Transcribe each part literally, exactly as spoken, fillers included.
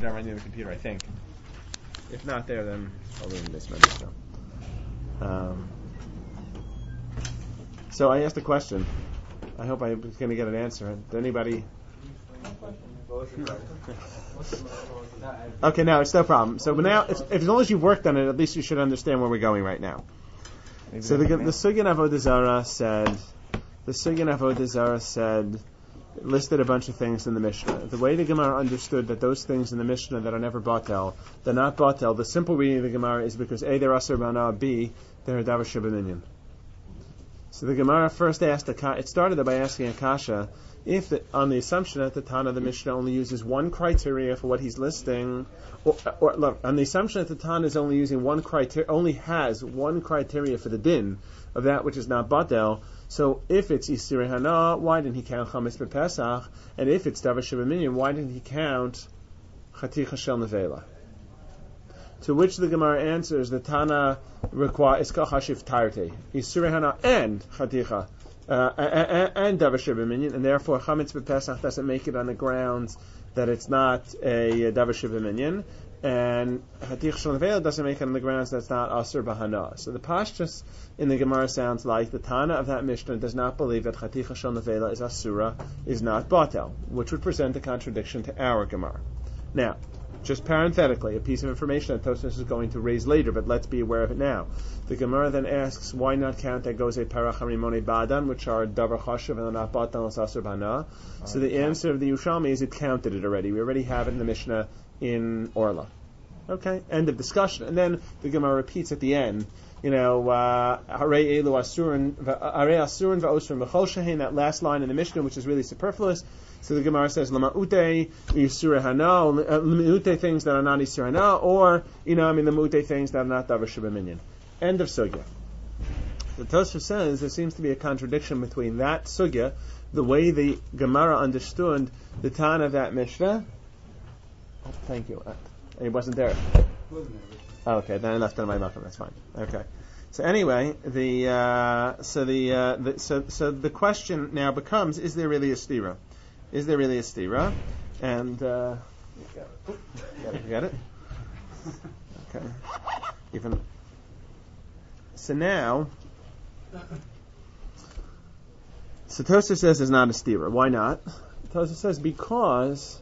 down right near the computer, I think. If not there, then I'll leave this Mishnah. Um, so I asked a question. I hope I'm going to get an answer. Did anybody? Okay, no, it's no problem. So, but now, if, if as long as you've worked on it, at least you should understand where we're going right now. Maybe so the the Sugyan Avodah Zarah said, the Sugyan Avodah Zarah said, listed a bunch of things in the Mishnah. The way the Gemara understood that those things in the Mishnah that are never batel, they're not batel. The simple reading of the Gemara is because A, they're aser b'ana, B, they're a davar shebeminyan. So the Gemara first asked, a, it started by asking Akasha, if the, on the assumption that the Tana of the Mishnah only uses one criteria for what he's listing, or, or look, on the assumption that the Tana is only using one criteria, only has one criteria for the din of that which is not batel. So if it's Isirei Hana, why didn't he count Chametz B'Pesach? And if it's Davar Shebeminyan, why didn't he count Chaticha Shel Nevela? To which the Gemara answers, the Tana requires Iskach Hashiv Tarte, Isirei Hana and Chaticha, uh, and, and Davar Shebeminyan, and therefore Chametz B'Pesach doesn't make it on the grounds that it's not a Davar Shebeminyan, and Chaticha Shel Nevela doesn't make it on the grounds that it's not Asur B'Hana. So the Pashtus in the Gemara sounds like the Tana of that Mishnah does not believe that Chaticha Shel Nevela is Asura, is not Batel, which would present a contradiction to our Gemara. Now, just parenthetically, a piece of information that Tosfos is going to raise later, but let's be aware of it now. The Gemara then asks, why not count Egoze Parach Harimone Badan, which are Davar Chashuv and are not Batel as Asur B'Hana? So the answer of the Yerushalmi is it counted it already. We already have it in the Mishnah in Orla. Okay, end of discussion. And then the Gemara repeats at the end, you know, Harei Elu Asurin, Harei Asurin v'Osrin v'Chol Shehin, that last line in the Mishnah, which is really superfluous. So the Gemara says, Lama'ute Yisur Hana, Lama'ute things that are not Yisur Hana, or, you know, I mean, the Ma'ute things that are not Davar Shebeminyan. End of Sugya. The Tosfos says there seems to be a contradiction between that Sugya, the way the Gemara understood the Tana of that Mishnah. Oh, thank you. He wasn't there. Oh, okay, then I left it on my mouth. That's fine. Okay. So anyway, the uh, so the, uh, the so so the question now becomes: is there really a stira? Is there really a stira? And uh, you gotta forget it. Okay. Even so now, so Tosfos says there's not a stira. Why not? Tosfos says because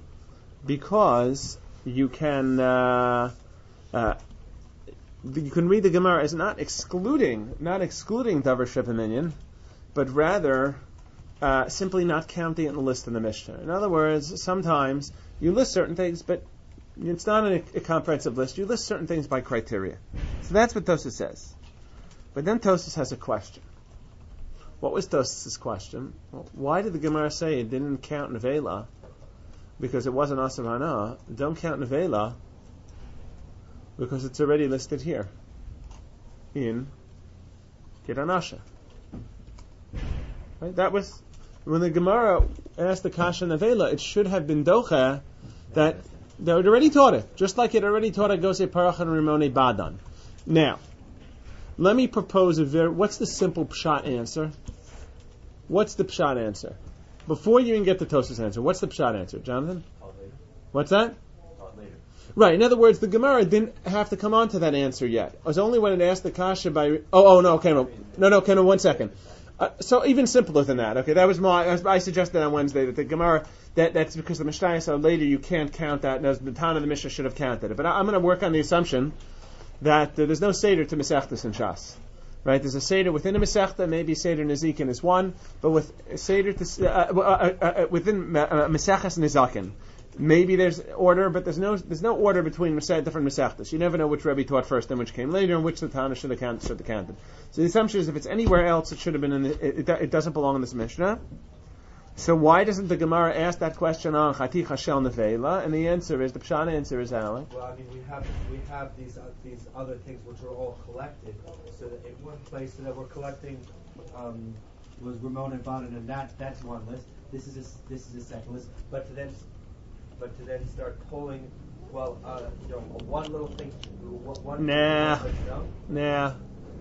because you can. Uh, Uh, you can read the Gemara as not excluding, not excluding Davar Shebeminyan, but rather uh, simply not counting it in the list in the Mishnah. In other words, sometimes you list certain things, but it's not a, a comprehensive list. You list certain things by criteria. So that's what Tosfos says. But then Tosfos has a question. What was Tosfos' question? Well, why did the Gemara say it didn't count Nevela? Because it wasn't Asur Hana. Don't count Nevela. Because it's already listed here in Kiranasha. Right? That was when the Gemara asked the Kasha Nevela. It should have been Docha that they had already taught it, just like it already taught it. Gose Parach and Rimone Badan. Now, let me propose a very. What's the simple pshat answer? What's the pshat answer? Before you even get the Tosfos answer, what's the pshat answer, Jonathan? What's that? Right. In other words, the Gemara didn't have to come on to that answer yet. It was only when it asked the Kasha by. Oh, oh no, okay, no, no, no, okay, no, one second. Uh, so even simpler than that. Okay, that was my. I suggested on Wednesday that the Gemara that that's because the Mishnah said later you can't count that. And the Tana of the Mishnah should have counted it. But I, I'm going to work on the assumption that uh, there's no seder to Masechtas and Shas. Right? There's a seder within a Masechta, maybe seder Nezikin is one, but with seder to, uh, uh, uh, uh, within uh, Masechas Nezakin. Maybe there's order, but there's no there's no order between different Masechtas. You never know which Rebbe taught first and which came later, and which the Tana should have counted. Should have counted. So the assumption is if it's anywhere else, it should have been in. The, it, it, it doesn't belong in this Mishnah. So why doesn't the Gemara ask that question on Chaticha Shel Nevela? And the answer is the Pshat answer is Alec. Well, I mean, we have we have these uh, these other things which are all collected. So that in one place so that we're collecting um, was Ramon and Badan, and that that's one list. This is a, this is a second list. But to then but to then start pulling, well, uh, you know, one little thing, one. Nah, list, no? nah.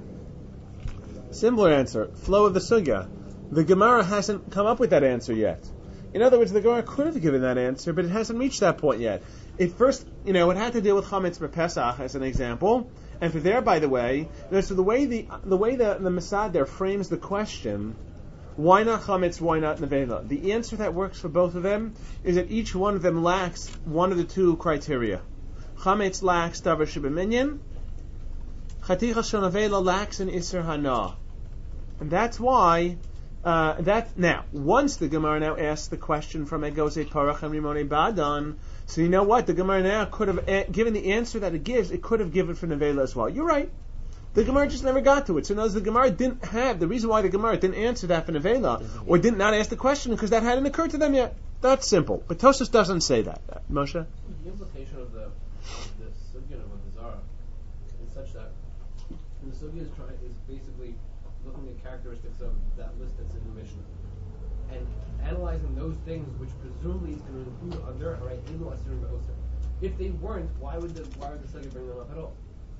Similar answer. Flow of the sugya. The Gemara hasn't come up with that answer yet. In other words, the Gemara could have given that answer, but it hasn't reached that point yet. it first, you know, it had to deal with chametz b'Pesach as an example, and for there, by the way, so the way the the way the the Masad there frames the question, why not chametz, why not nevela? The answer that works for both of them is that each one of them lacks one of the two criteria. Chametz lacks davar shebeminyan, chaticha shel nevela lacks an iser hana, and that's why. Uh, that now, once the Gemara now asks the question from Egose Parach and Rimone Badan, so you know what? The Gemara now could have a- given the answer that it gives. It could have given for Nevela as well. You're right. The Gemara just never got to it. So notice the Gemara didn't have the reason why the Gemara didn't answer that for Nevela or did not ask the question because that hadn't occurred to them yet. That's simple. But Tosfos doesn't say that. Uh, Moshe. The implication of the of the sugya of the Zara is such that the sugya is trying is basically looking at characteristics of that list that's in the Mishnah and analyzing those things which presumably is going to include under right Elu Asir Be'oser. If they weren't, why would the why would the sugya bring them up at all?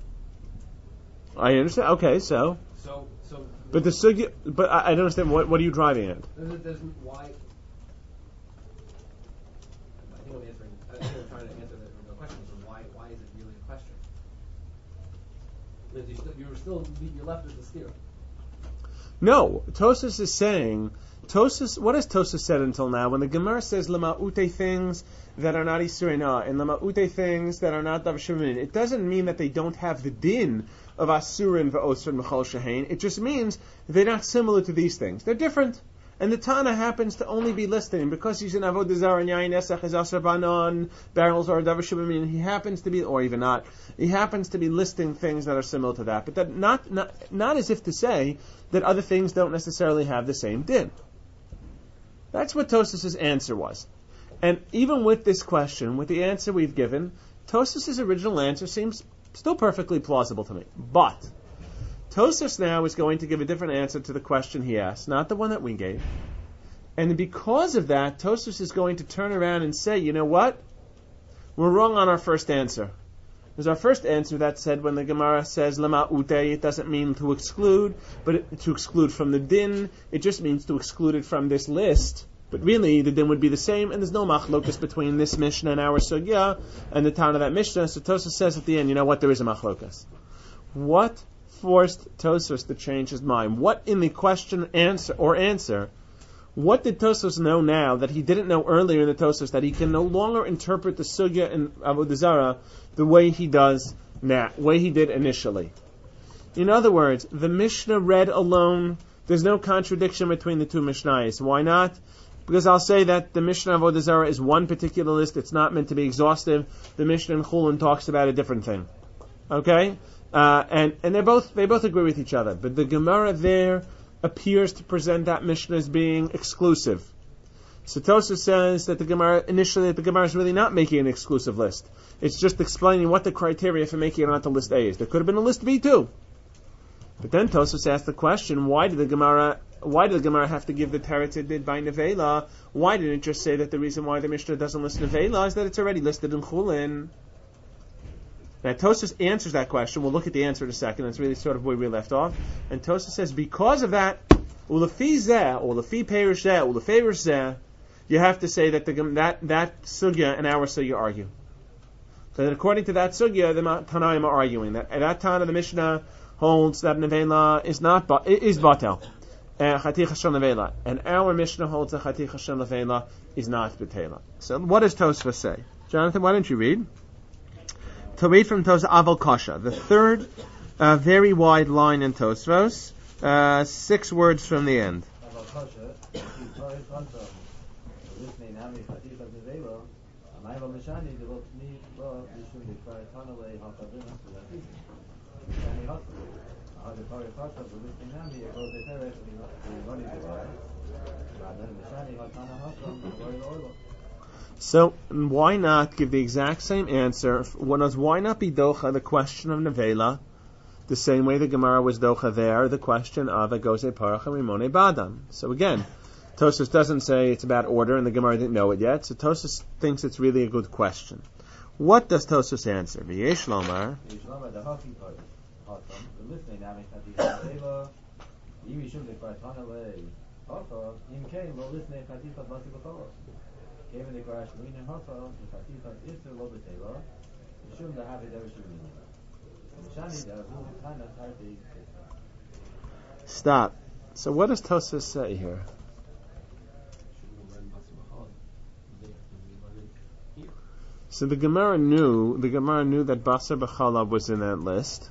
I understand. Okay, so. So so. But the sugya. But I, I don't understand. What what are you driving at? There's, there's why. I think I'm answering. I think I'm trying to answer the, the question. So why why is it really a question? Because you still, you're still you're left with the steer. No, Tosfos is saying, Tosfos, what has Tosfos said until now? When the Gemara says lema'ute things that are not Isurina and lema'ute things that are not Davar Shemin, it doesn't mean that they don't have the din of Asurin v'Osir Mechal Shehain. It just means they're not similar to these things. They're different. And the Tana happens to only be listing, because he's in Avodah Zarah and Yain Esach is Asar Banon, barrels or Davar Shemin, he happens to be, or even not, he happens to be listing things that are similar to that. But that not, not, not as if to say that other things don't necessarily have the same din. That's what Tosfos' answer was. And even with this question, with the answer we've given, Tosfos' original answer seems still perfectly plausible to me. But Tosfos now is going to give a different answer to the question he asked, not the one that we gave. And because of that, Tosfos is going to turn around and say, you know what? We're wrong on our first answer. There's our first answer that said when the Gemara says lema ute, it doesn't mean to exclude, but it, to exclude from the din, it just means to exclude it from this list. But really, the din would be the same, and there's no machlokas between this Mishnah and our sugya and the town of that Mishnah. So Tosfos says at the end, you know what? There is a machlokas. What forced Tosfos to change his mind? What in the question answer or answer? What did Tosfos know now that he didn't know earlier in the Tosfos, that he can no longer interpret the sugya in Avodah Zarah the way he does now, way he did initially? In other words, the Mishnah read alone, there's no contradiction between the two Mishnayos. Why not? Because I'll say that the Mishnah of Avodah Zarah is one particular list. It's not meant to be exhaustive. The Mishnah in Chulin talks about a different thing. Okay, uh, and and they both they both agree with each other. But the Gemara there appears to present that Mishnah as being exclusive. So Tosfos says that the Gemara initially that the Gemara is really not making an exclusive list. It's just explaining what the criteria for making it onto list A is. There could have been a list B too. But then Tosfos asked the question: Why did the Gemara? Why did the Gemara have to give the teretz it did by Nevela? Why didn't it just say that the reason why the Mishnah doesn't list Nevela is that it's already listed in Chulin? Now Tosfos answers that question. We'll look at the answer in a second. It's really sort of where we left off. And Tosfos says, because of that, ulefi zeh, or ulefi perish zeh, ulefi perish zeh, you have to say that the, that that sugya and our sugya argue. So that according to that sugya, the Tanaim are arguing that at that time of the Mishnah holds that Nevela is not is batel. And Chaticha Shel Nevela. And our Mishnah holds that Chaticha Shel Nevela is not Betela. So what does Tosfos say? Jonathan, why don't you read? To read from Tosfos Aval Kasha, the third uh, very wide line in Tosfos, uh, six words from the end. So why not give the exact same answer? Why not be docha the question of nevela the same way the Gemara was docha there, the question of agose parach and rimone badam? So again, Tosfos doesn't say it's about order, and the Gemara didn't know it yet. So Tosfos thinks it's really a good question. What does Tosfos answer? V'yesh lomar. Given the Garash Lina Hafa, the Khatifa is the Lobetela, the Shum the Habit of Shumina. And the Shani, the Abu, Tana, Tarti. Stop. So what does Tosfos say here? So the Gemara knew, the Gemara knew that Basar B'Chalav was in that list.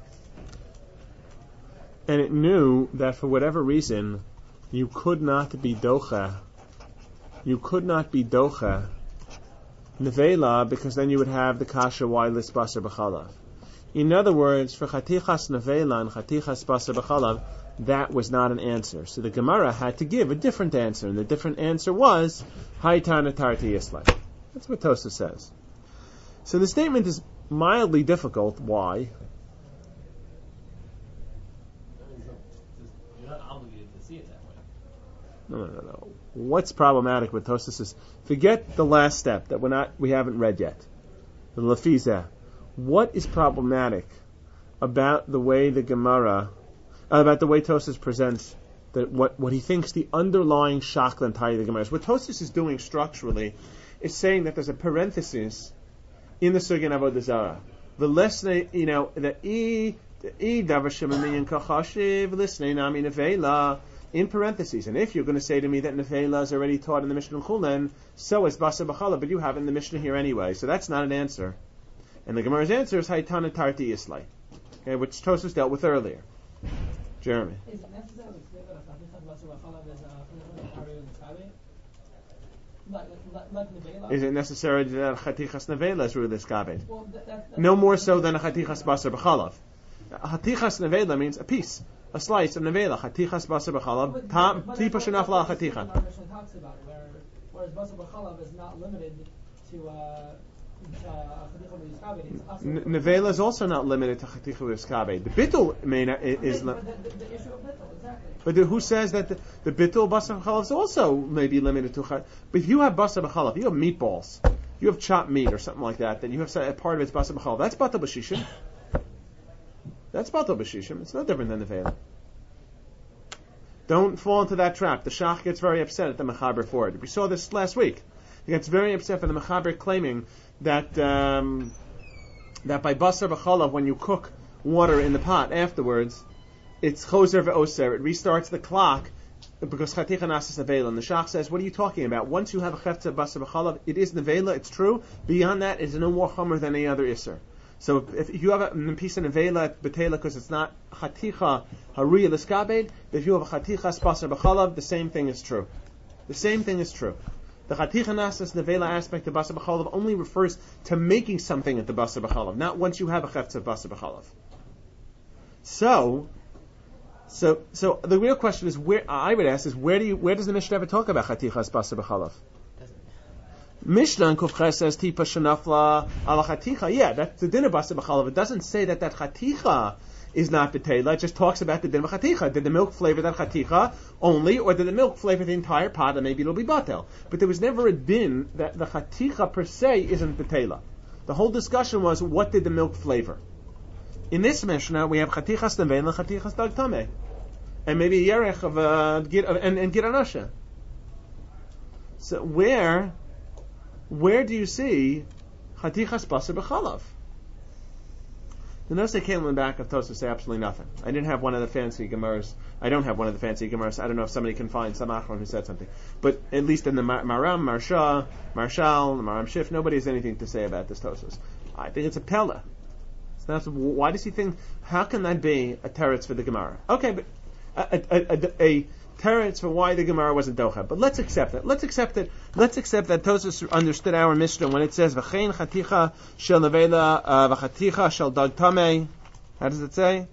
And it knew that for whatever reason, you could not be Docha. You could not be Docha Nevela, because then you would have the Kasha, why list Basar B'Chalav. In other words, for Chatichas Nevela and Chatichas Basar B'Chalav, that was not an answer. So the Gemara had to give a different answer, and the different answer was Haitana Tarti Yislay. That's what Tosfos says. So the statement is mildly difficult. Why? You're not obligated to see it that way. No, no, no, no. What's problematic with Tosfos is forget the last step that we're not, we haven't read yet. The Lafizah. What is problematic about the way the Gemara, uh, about the way Tosfos presents that what, what he thinks the underlying shakla and of the Gemara is? What Tosfos is doing structurally is saying that there's a parenthesis in the Sugyan Avodah Zarah. The lesson, you know, the e e davar shemamin kachashiv listening nami nevela in parentheses. And if you're going to say to me that nevela is already taught in the Mishnah Chulen, so is Basar B'Chalav, but you have it in the Mishnah here anyway, so that's not an answer. And the Gemara's answer is Haitana Tarti Yislay, okay, which Tosfos dealt with earlier. Jeremy. Is it necessary to say that a Chatichas Basar B'Chalav is a Ari and Kabe? Like, like, like Nevela? Is it necessary that Chatichas Nevela is Rulis Kabed? Well, that, that, No more so than a Chatichas Basar B'Chalav. Chatichas Nevela means a piece, a slice of Nevela. Chatichas Basar B'Chalav, Tam Tipa Shenafla Chaticha. Our Mishnah talks about it, where, whereas Basar B'Chalav is not limited to uh, Nevela is also not limited to Chaticha V'Skabed. The Bittul Meina is. The, the, the issue of Bittul, exactly. But the, who says that the, the Bittul Basar B'Chalav is also maybe limited to Chaticha? But if you have Basar B'Chalav, you have meatballs, you have chopped meat or something like that, then you have a part of it's Basar B'Chalav. That's Batal B'Shishim. That's Batal B'Shishim. It's no different than Nevela. Don't fall into that trap. The Shach gets very upset at the Mechaber for it. We saw this last week. He gets very upset for the Mechaber claiming that um, that by Basar B'Chalav, when you cook water in the pot afterwards, it's Choser Ve'oser. It restarts the clock because Chaticha Nasas Nevela. And the Shach says, what are you talking about? Once you have a Chefta Basar B'Chalav, it is Nevela, it's true. Beyond that, it's no more Chomer than any other Isser. So if, if you have a piece of Nevela at Betela because it's not Chaticha Hariya L'Skabed, if you have a Chaticha Basar B'Chalav, the same thing is true. The same thing is true. The Chaticha Nasas Nevela aspect of Basar B'Chalav only refers to making something at the Basar B'Chalav, not once you have a Chefta of Basar B'Chalav. So, so, so the real question is, where I would ask is, where do you, where does the Mishnah ever talk about Chatichas Basar B'Chalav? Mishnah in Kufches says Tipa Shenafla ala Chaticha. Yeah, that's the din of Basar B'Chalav. It doesn't say that that Chaticha is not B'Tela. It just talks about the din of Chaticha. Did the milk flavor that Chaticha only, or did the milk flavor the entire pot? And maybe it'll be Batel. But there was never a din that the Chaticha per se isn't B'Tela. The whole discussion was, what did the milk flavor? In this Mishnah, we have Chatichas Nevela and Chatichas Dag Tameh, and maybe a Yerech of uh, Gir, and, and Giranasha. So where, where do you see Chatichas Basar B'Chalav? The notes that came in the back of Tosfos say absolutely nothing. I didn't have one of the fancy Gemaras. I don't have one of the fancy Gemaras. I don't know if somebody can find some Achron who said something. But at least in the Maram, Marsha, Marshal, the Maram Shif, nobody has anything to say about this Tosfos. I think it's a Pella. So that's, why does he think, how can that be a teretz for the Gemara? Okay, but a, a, a, a teretz for why the Gemara wasn't docha. But let's accept it. Let's accept it. Let's accept that Tosfos understood our Mishnah when it says v'chein chaticha shel nevela v'chaticha shel dag tamei. How does it say?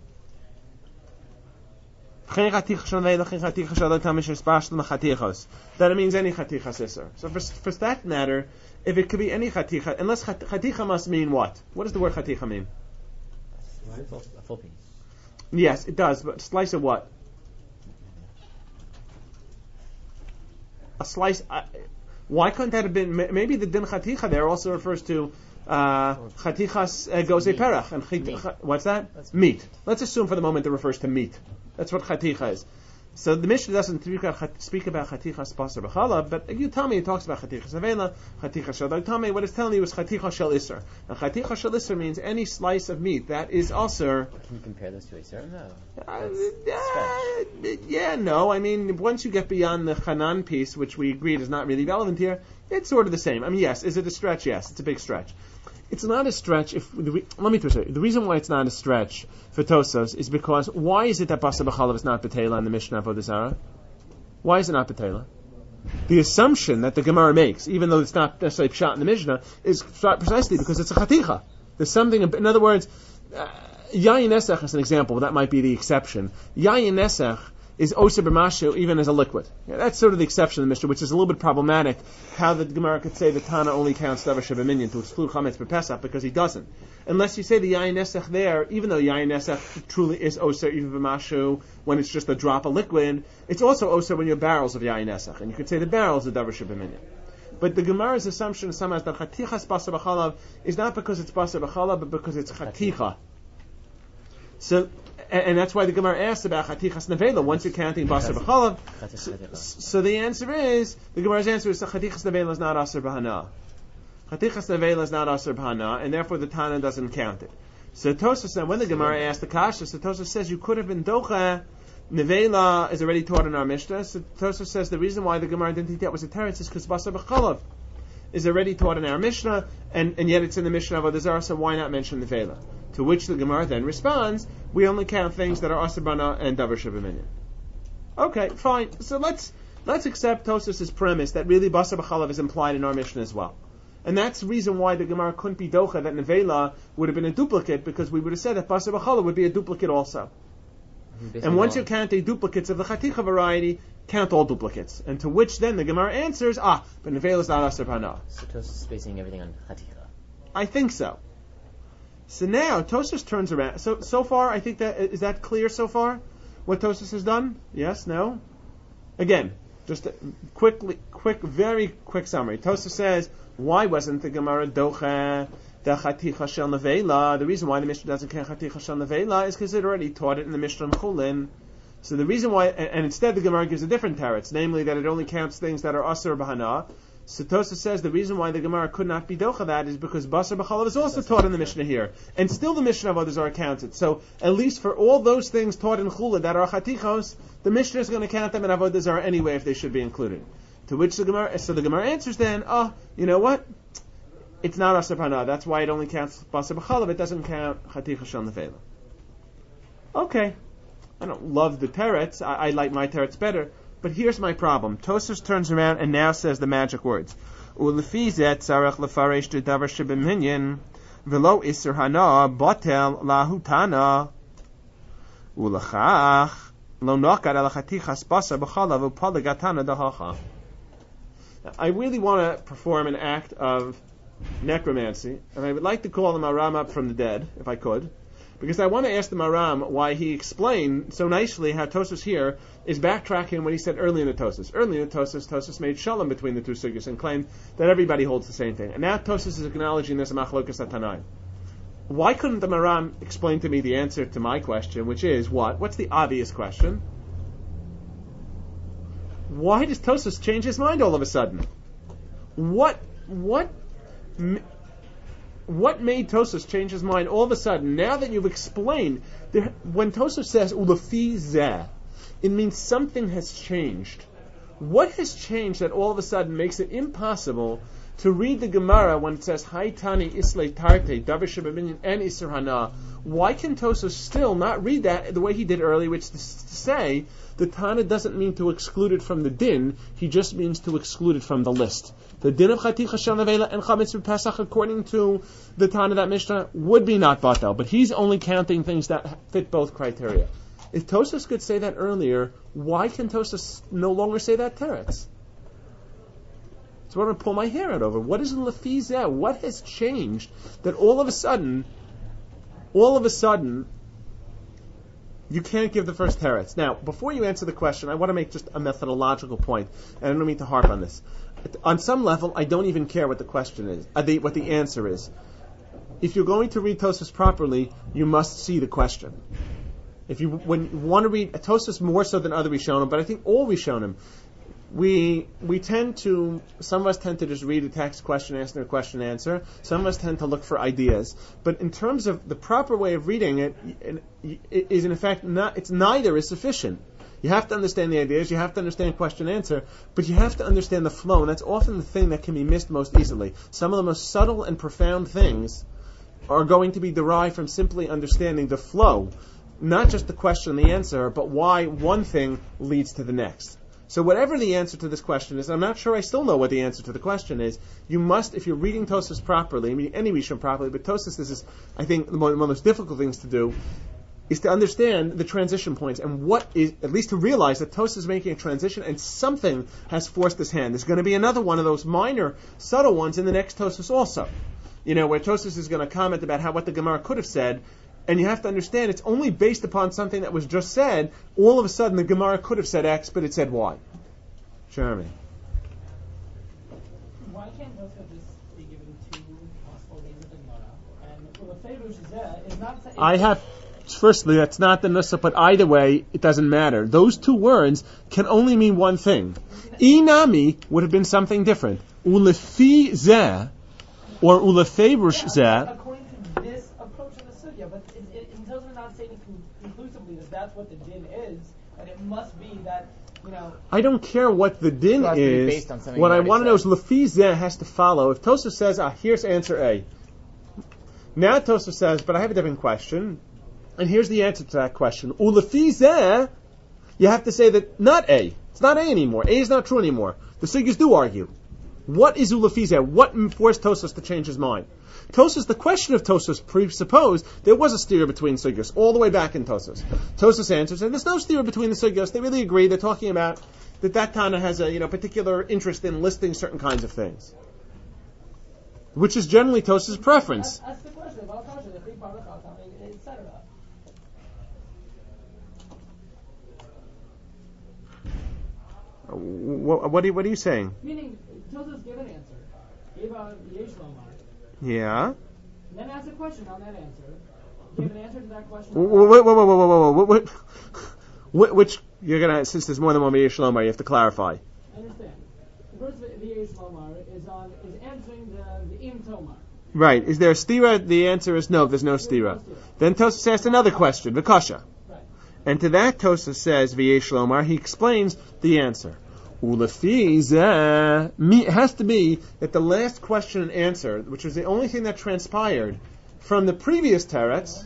V'chein chaticha shel nevela v'chein chaticha shel dag tamei shespashel mechatichos. That it means any chaticha iser. So for, for that matter, if it could be any chaticha, unless chaticha must mean what? What does the word chaticha mean? A full piece. Yes, it does. But slice of what? A slice. Uh, why couldn't that have been? Maybe the din chaticha there also refers to uh, chatichas uh, goze perach and chit, ch, what's that? That's meat. Let's assume for the moment it refers to meat. That's what chaticha is. So the Mishnah doesn't speak about chatichas basar b'chalab, but you tell me it talks about chatichas avela, chatichas shel dag tamei. What it's telling you is chatichas shel iser. And chatichas shel iser means any slice of meat that is aser. Can you compare this to iser? No. Uh, yeah, yeah, no. I mean, once you get beyond the chanan piece, which we agreed is not really relevant here, it's sort of the same. I mean, yes, is it a stretch? Yes, it's a big stretch. It's not a stretch. If the re, let me tell you, the reason why it's not a stretch for Tosos is because why is it that Basar B'chalav is not B'tela in the Mishnah Avodah Zarah? Why is it not B'tela? The assumption that the Gemara makes, even though it's not necessarily pshat in the Mishnah, is precisely because it's a chaticha. There's something. In other words, uh, Yayin Nesach is an example. That might be the exception. Yayin Nesach is oser b'mashu even as a liquid. Yeah, that's sort of the exception of the Mishnah, which is a little bit problematic. How the Gemara could say the Tana only counts davar shebeminyan to exclude chametz b'Pesach because he doesn't. Unless you say the yayin nesach there, even though yayin nesach truly is oser even b'mashu when it's just a drop of liquid, it's also oser when you have barrels of yayin nesach, and you could say the barrels of davar shebeminyan. But the Gemara's assumption is somehow that chatichas basar b'chalav is not because it's basar b'chalav, but because it's chaticha. So. And that's why the Gemara asks about chatichas nevela. Once you're counting basar b'chalav, so, so the answer is the Gemara's answer is chatichas nevela is not asar b'hana. Chatichas nevela is not asar b'hana, and therefore the Tana doesn't count it. So Tosfos said when the Gemara asked the kasha, so Tosfos says you could have been docha. Nevela is already taught in our Mishnah. So Tosfos says the reason why the Gemara didn't think that was a teretz is because basar b'chalav is already taught in our Mishnah, and, and yet it's in the Mishnah of Avodah Zarah. So why not mention nevela? To which the Gemara then responds, we only count things that are asar b'hana and davar shebeminyan. Okay, fine. So let's let's accept Tosfos' premise that really basar b'chalav is implied in our Mishnah as well. And that's the reason why the Gemara couldn't be docha that nevela would have been a duplicate, because we would have said that basar b'chalav would be a duplicate also. Basically and once you count the duplicates of the chaticha variety, count all duplicates. And to which then the Gemara answers, ah, but nevela is not asar b'hana. So Tosfos is basing everything on chaticha. I think so. So now Tosfos turns around. So so far, I think that is that clear so far. What Tosfos has done? Yes, no. Again, just a quickly, quick, very quick summary. Tosfos says, why wasn't the Gemara docha the chaticha shel nevela? The reason why the Mishnah doesn't count chaticha shel nevela is because it already taught it in the Mishnah in Chulin. So the reason why, and, and instead the Gemara gives a different teretz, namely that it only counts things that are asur b'hana. So Tosfos says the reason why the Gemara could not be docha that is because basar b'chalav is also taught in the Mishnah here, and still the Mishnah of others are counted. So at least for all those things taught in Chula that are chatichos, the Mishnah is going to count them in avodah zarah anyway if they should be included. To which the Gemara, so the Gemara answers then, oh, you know what? It's not asar b'hana. That's why it only counts basar b'chalav. It doesn't count chaticha shel nevela. Okay, I don't love the teretz. I, I like my teretz better. But here's my problem. Tosfos turns around and now says the magic words. Ulefi zet tzarech lefaresh de davar shebeminyan velo iser hana batel lahutana ulechach lo nokad al chatichas basar b'chalav upalagatana dahacha. I really want to perform an act of necromancy, and I would like to call the Maram up from the dead, if I could, because I want to ask the Maram why he explained so nicely how Tosfos here is backtracking what he said early in the Tosfos. Early in the Tosfos, Tosfos made shalom between the two sugyas and claimed that everybody holds the same thing. And now Tosfos is acknowledging this machlokas Tanaim. Why couldn't the Maram explain to me the answer to my question, which is what? What's the obvious question? Why does Tosfos change his mind all of a sudden? What, what, what made Tosfos change his mind all of a sudden? Now that you've explained, there, when Tosfos says ulefi zeh, it means something has changed. What has changed that all of a sudden makes it impossible to read the Gemara when it says Haitani Islay Tarte Davar Shebeminyan and Isser Hana? Why can Tosfos still not read that the way he did earlier, which is to say the Tana doesn't mean to exclude it from the din, he just means to exclude it from the list. The din of Chaticha Shel Nevela and Chametz B'Pesach, according to the Tana that Mishnah, would be not batel, but he's only counting things that fit both criteria. If Tosfos could say that earlier, why can Tosfos no longer say that teretz? So I want to pull my hair out over. What is in lefi zeh? What has changed that all of a sudden, all of a sudden, you can't give the first teretz? Now, before you answer the question, I want to make just a methodological point, and I don't mean to harp on this. On some level, I don't even care what the question is, uh, the, what the answer is. If you're going to read Tosfos properly, you must see the question. If you when you want to read Tosfos more so than other Rishonim, but I think all Rishonim, we we tend to some of us tend to just read a text, question, answer, question, answer. Some of us tend to look for ideas. But in terms of the proper way of reading it, it is in effect not. It's neither is sufficient. You have to understand the ideas. You have to understand question, answer. But you have to understand the flow, and that's often the thing that can be missed most easily. Some of the most subtle and profound things are going to be derived from simply understanding the flow. Not just the question and the answer, but why one thing leads to the next. So whatever the answer to this question is, I'm not sure I still know what the answer to the question is, you must, if you're reading Tosfos properly, I mean any Rishon properly, but Tosfos, this is, I think, one of the most difficult things to do, is to understand the transition points and what is, at least to realize that Tosfos is making a transition and something has forced his hand. There's going to be another one of those minor, subtle ones in the next Tosfos also. You know, where Tosfos is going to comment about how what the Gemara could have said, and you have to understand it's only based upon something that was just said. All of a sudden, the Gemara could have said X, but it said Y. Jeremy. Why can't Tosfos just be given two possible reasons of the Gemara? And Ula Feirush is not. To, I have. Firstly, that's not the Nusa, but either way, it doesn't matter. Those two words can only mean one thing. Inami would have been something different. Ulefi zeh, or Ulefeirush zeh. According to this approach of the sugya, but it, it, in terms of not saying conclusively that that's what the din is, and it must be that, you know. I don't care what the din So is. What I want to know is Lefi zeh has to follow. If Tosfos says, ah, here's answer A. Now Tosfos says, but I have a different question. And here's the answer to that question. Ulefi zeh, you have to say that not A. It's not A anymore. A is not true anymore. The Sugyas do argue. What is Ulefi zeh? What forced Tosfos to change his mind? Tosfos, the question of Tosfos presupposed there was a steer between Sugyas, all the way back in Tosfos. Tosfos answers, and there's no steer between the Sugyas. They really agree. They're talking about that that Tana has a you know particular interest in listing certain kinds of things, which is generally Tosfos' preference. That's the question. et cetera. What, what, are, what are you saying? Meaning, Tosfos gave an answer, gave a yesh lomar, Yeah. and then asked a question on that answer, gave an answer to that question. Wait, wait, wait, wait, wait, wait, wait, which you're gonna since there's more than one yesh lomar, you have to clarify. I understand. The first the yesh lomar is on is answering the the im tomar. Right. Is there a stira? The answer is no. There's no stira. Then Tosfos asked another question, Vikasha. And to that Tosfos says, V'yesh lomar, he explains the answer. Ulefi zeh, it has to be that the last question and answer, which was the only thing that transpired from the previous teretz,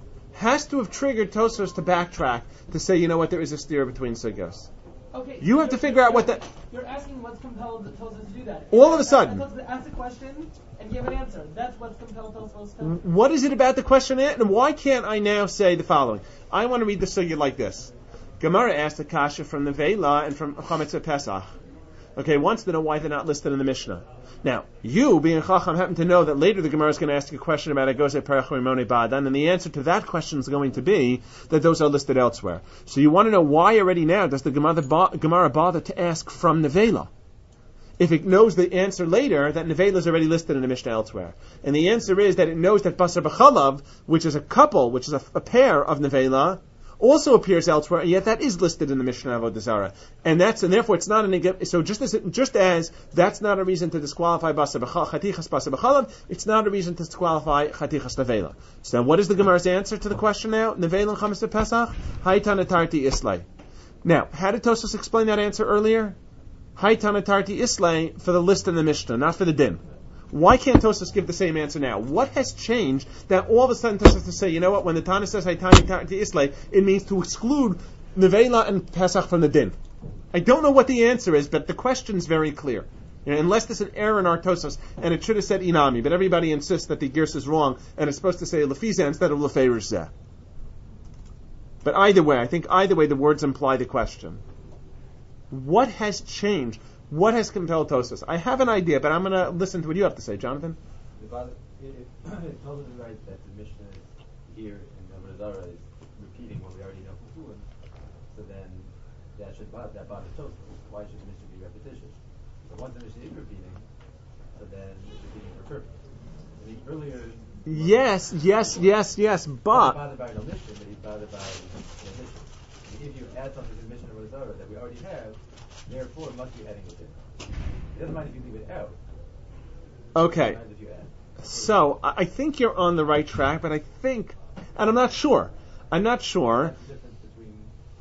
has to have triggered Tosfos to backtrack to say, you know what, there is a steer between sugyos. Okay. You have to figure out what that... You're asking what's compelled Tosfos to do that. All of a sudden. Tosfos asked a question and give an answer. That's what's compelled Tosfos to... What is it about the question and why can't I now say the following? I want to read the sugya like this. Gemara asked the kasha from the Veila and from Chametz Pesach. Okay, wants to know why they're not listed in the Mishnah. Now, you, being Chacham, happen to know that later the Gemara is going to ask you a question about Agose Perach Rimone Badan, and the answer to that question is going to be that those are listed elsewhere. So you want to know why already now does the Gemara, Gemara bother to ask from Nevela? If it knows the answer later, that Nevela is already listed in the Mishnah elsewhere. And the answer is that it knows that Basar B'chalav, which is a couple, which is a, a pair of Nevela, also appears elsewhere, and yet that is listed in the Mishnah of Avodah Zarah. And that's, and therefore it's not an, so just as, it, just as that's not a reason to disqualify Basar B'chalav, Chatichas Basar B'chalav, it's not a reason to disqualify Chatichas Nevela. So then what is the Gemara's answer to the question now? Nevela and Chametz Pesach? Haitana Tarti Islay. Now, how did Tosfos explain that answer earlier? Haitana Tarti Islay for the list in the Mishnah, not for the din. Why can't Tosfos give the same answer now? What has changed that all of a sudden Tosfos to say, you know what, when the Tana says Haitani Tarti Islay, it means to exclude Nevela and Pesach from the din. I don't know what the answer is, but the question is very clear. You know, unless there's an error in our Tosfos, and it should have said Inami, but everybody insists that the Girs is wrong, and it's supposed to say Lefiza instead of Lefeirush Zeh. But either way, I think either way the words imply the question. What has changed? What has compelled Tosfos? I have an idea, but I'm going to listen to what you have to say, Jonathan. If it tells us right that the Mishnah here in Avodah Zarah is repeating what we already know from Purim, so then that should bother that bothers Tosfos. Why should the Mishnah be repetitious? So once the Mishnah is repeating, so then it's repeating for purpose. I mean, earlier. Yes, yes, yes, yes, but. He's bothered by no Mishnah, but he's bothered by if you add something to the Mishnah or Zara that we already have, therefore it must be adding it in. It doesn't mind if you leave it out. Okay. It doesn't mind if you add. So I I think you're on the right track, but I think, and I'm not sure. I'm not sure. That's the difference between.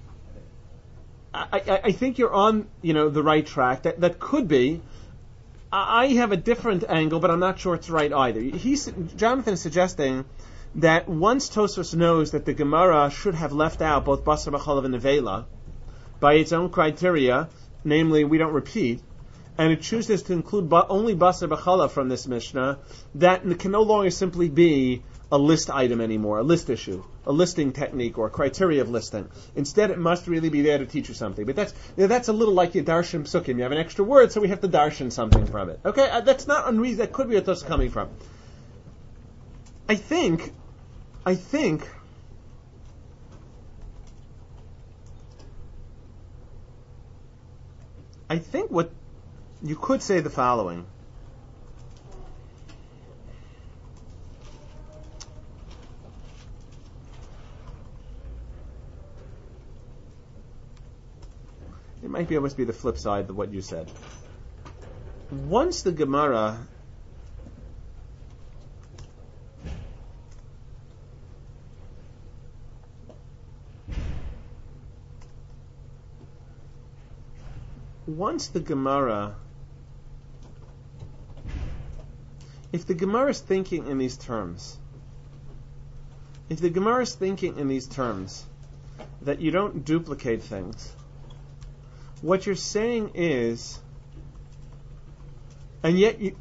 I, I, I think you're on, you know, the right track. That that could be. I I have a different angle, but I'm not sure it's right either. He's Jonathan is suggesting that once Tosfos knows that the Gemara should have left out both Basar B'chalav and Nevela by its own criteria, namely we don't repeat, and it chooses to include ba- only Basar B'chalav from this Mishnah, that can no longer simply be a list item anymore, a list issue, a listing technique or criteria of listing. Instead, it must really be there to teach you something. But that's you know, that's a little like your darshan psukim. You have an extra word, so we have to darshan something from it. Okay, uh, that's not unreasonable. That could be what that's coming from. I think, I think. I think what you could say the following. It might be almost be the flip side of what you said. Once the Gemara once the Gemara if the Gemara is thinking in these terms if the Gemara is thinking in these terms that you don't duplicate things, what you're saying is, and yet you,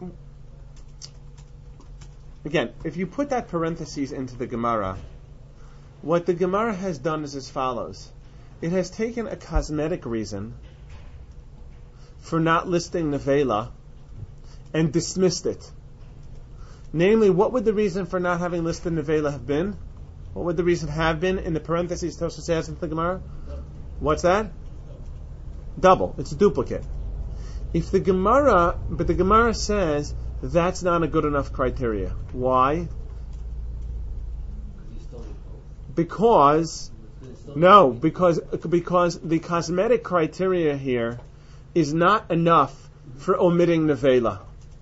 again, if you put that parentheses into the Gemara, what the Gemara has done is as follows. It has taken a cosmetic reason for not listing Nevela and dismissed it. Namely, what would the reason for not having listed Nevela have been? What would the reason have been in the parentheses Tosfos says into the Gemara? What's that? Double. It's a duplicate. If the Gemara, but the Gemara says that's not a good enough criteria. Why? Because no, because because the cosmetic criteria here is not enough for omitting nevela.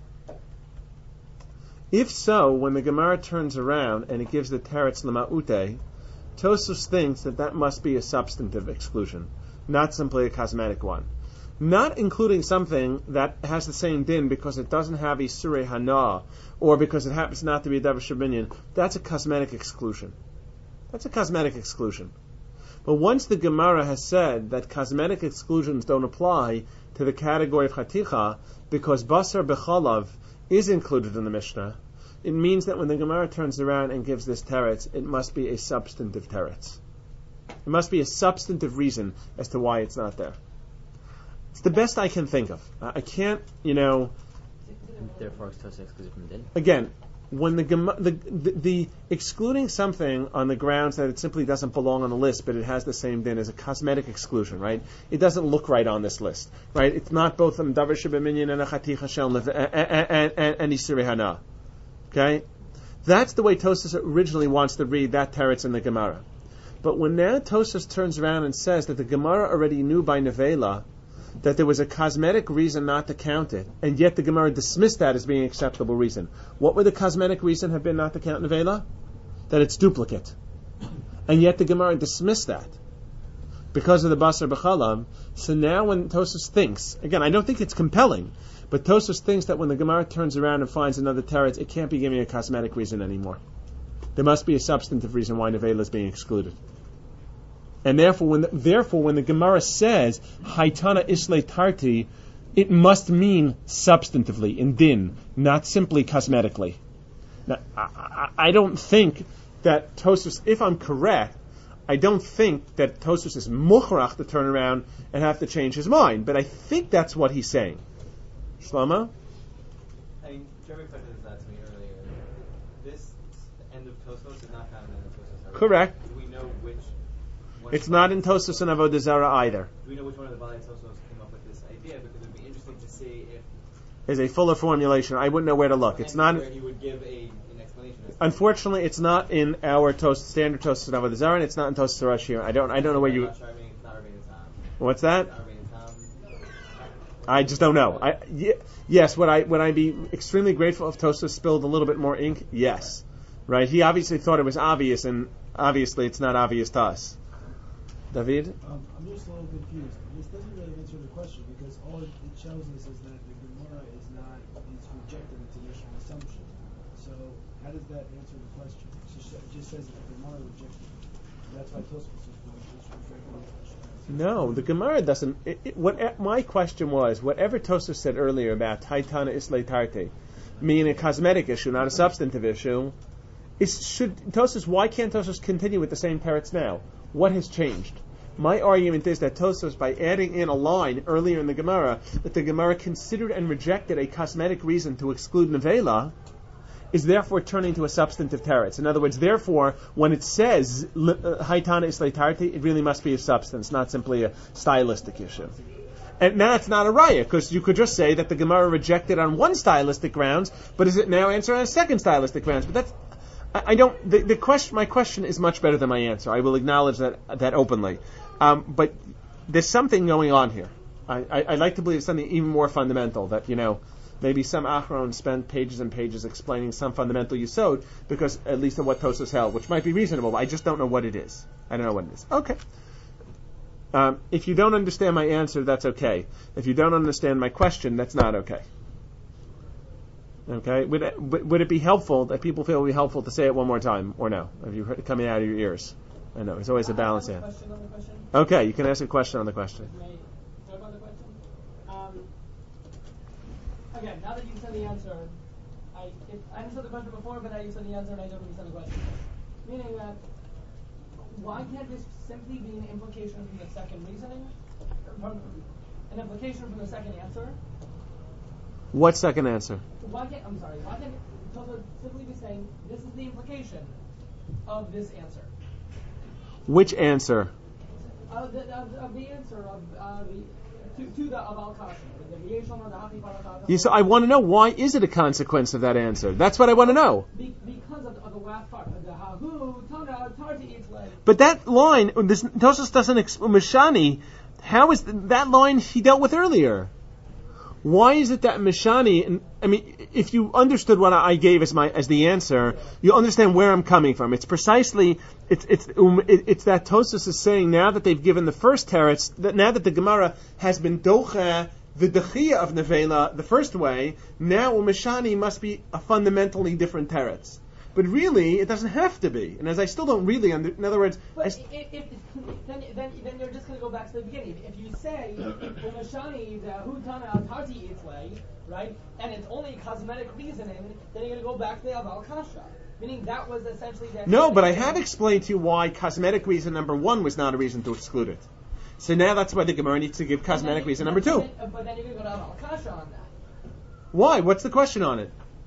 If so, when the Gemara turns around and it gives the teretz l'ma'ute, Tosfos thinks that that must be a substantive exclusion, not simply a cosmetic one. Not including something that has the same din because it doesn't have Isurei Hana, or because it happens not to be a Davar Shabinyan, that's a cosmetic exclusion. That's a cosmetic exclusion. But once the Gemara has said that cosmetic exclusions don't apply to the category of Chaticha, because Basar B'chalav is included in the Mishnah, it means that when the Gemara turns around and gives this teretz, it must be a substantive teretz. It must be a substantive reason as to why it's not there. It's the best I can think of. I can't, you know... Therefore, it's totally excluded from the din. Again, when the, the, the the excluding something on the grounds that it simply doesn't belong on the list, but it has the same din, is a cosmetic exclusion, right? It doesn't look right on this list, right? It's not both a davar shebeminyan and a chaticha shel and and Isurei Hana. Okay, that's the way Tosfos originally wants to read that teretz in the Gemara. But when now Tosfos turns around and says that the Gemara already knew by nevela that there was a cosmetic reason not to count it, and yet the Gemara dismissed that as being an acceptable reason. What would the cosmetic reason have been not to count nevela? That it's duplicate. And yet the Gemara dismissed that because of the Basar B'chalav. So now when Tosfos thinks, again, I don't think it's compelling, but Tosfos thinks that when the Gemara turns around and finds another teretz, it can't be giving a cosmetic reason anymore. There must be a substantive reason why nevela is being excluded. And therefore, when the, therefore, when the Gemara says Haitana Isle Tarti, it must mean substantively in din, not simply cosmetically. Now, I, I, I don't think that Tosfos, if I'm correct, I don't think that Tosfos is mukhrach to turn around and have to change his mind. But I think that's what he's saying. Shlomo? I mean, Jeremy pointed this out to me earlier. This end of Tosfos is not found in the Tosfos. Correct. Do we know which? It's not in Tosfos and Avodah Zarah either. Do we know which one of the Balei Tosfos came up with this idea? Because it would be interesting to see if is a fuller formulation. I wouldn't know where to look. It's not. Where he would give a, an explanation. Unfortunately, it's not in our toast, standard Tosfos and Avodah Zarah, and it's not in Tosfos Rosh here. I don't. I don't know where you. I'm not sure. I mean, What's that? Are we in town? I just don't know. I y- yes, would I would I be extremely grateful if Tosfos spilled a little bit more ink? Yes, right. He obviously thought it was obvious, and obviously it's not obvious to us. David, um, I'm just a little confused. This doesn't really answer the question because all it, it shows us is that the Gemara is not it's rejecting its initial assumption. So how does that answer the question? It just, it just says that the Gemara rejected it. That's why Tosfos is going to just no, the Gemara doesn't. It, it, what my question was, whatever Tosfos said earlier about Haitana Islay Tarte, meaning a cosmetic issue, not a substantive issue, is should Tosfos? Why can't Tosfos continue with the same teretz now? What has changed? My argument is that Tosfos, by adding in a line earlier in the Gemara, that the Gemara considered and rejected a cosmetic reason to exclude Nevela, is therefore turning to a substantive teretz. In other words, therefore, when it says Haitana Islay Tarte, it really must be a substance, not simply a stylistic issue. And now it's not a raya, because you could just say that the Gemara rejected on one stylistic grounds, but is it now answered on a second stylistic grounds? But that's I, I don't. The, the question, my question is much better than my answer. I will acknowledge that that openly. Um, but there's something going on here. I, I, I'd like to believe something even more fundamental. That you know, maybe some Achron spent pages and pages explaining some fundamental yesod, because at least of what Tosfos held, which might be reasonable. But I just don't know what it is. I don't know what it is. Okay. Um, if you don't understand my answer, that's okay. If you don't understand my question, that's not okay. Okay, would it, would it be helpful that people feel it would be helpful to say it one more time, or no? Have you heard it coming out of your ears? I know, it's always a balance here. Okay, you can ask a question on the question. May I talk about the question? Um, again, now that you said the answer, I if, I understood the question before, but now you said the answer and I don't understand the question. Meaning that, why can't this simply be an implication from the second reasoning? From an implication from the second answer? What second answer? Why can't, I'm sorry, why can't Tosfos simply be saying, this is the implication of this answer? Which answer? Uh, the, of, of the answer of uh, the, to, to the of al kasha, the deviation or the hachi barakah. You, so I want to know, why is it a consequence of that answer? That's what I want to know. Be, because of, of the last part, of the hahu tana tarti itlay. But that line, this Tosfos doesn't explain. Mishani, how is the, that line he dealt with earlier? Why is it that Mishani? I mean, if you understood what I gave as my as the answer, you understand where I'm coming from. It's precisely it's it's um, it, it's that Tosfos is saying now that they've given the first teretz, that now that the Gemara has been docha the dechia of nevela the first way, now Mishani must be a fundamentally different teretz. But really, it doesn't have to be. And as I still don't really under, in other words, but if, if, if then, then then you're just going to go back to the beginning. If you say Umashani the Hutana Tarti Itlay, right, and it's only cosmetic reasoning, then you're going to go back to the Aval Kasha. Meaning that was essentially the no, but I have explained to you why cosmetic reason number one was not a reason to exclude it. So now that's why the Gemara needs to give cosmetic reason number two. Then, but then you're going to go to Aval Kasha on that. Why? What's the question on it?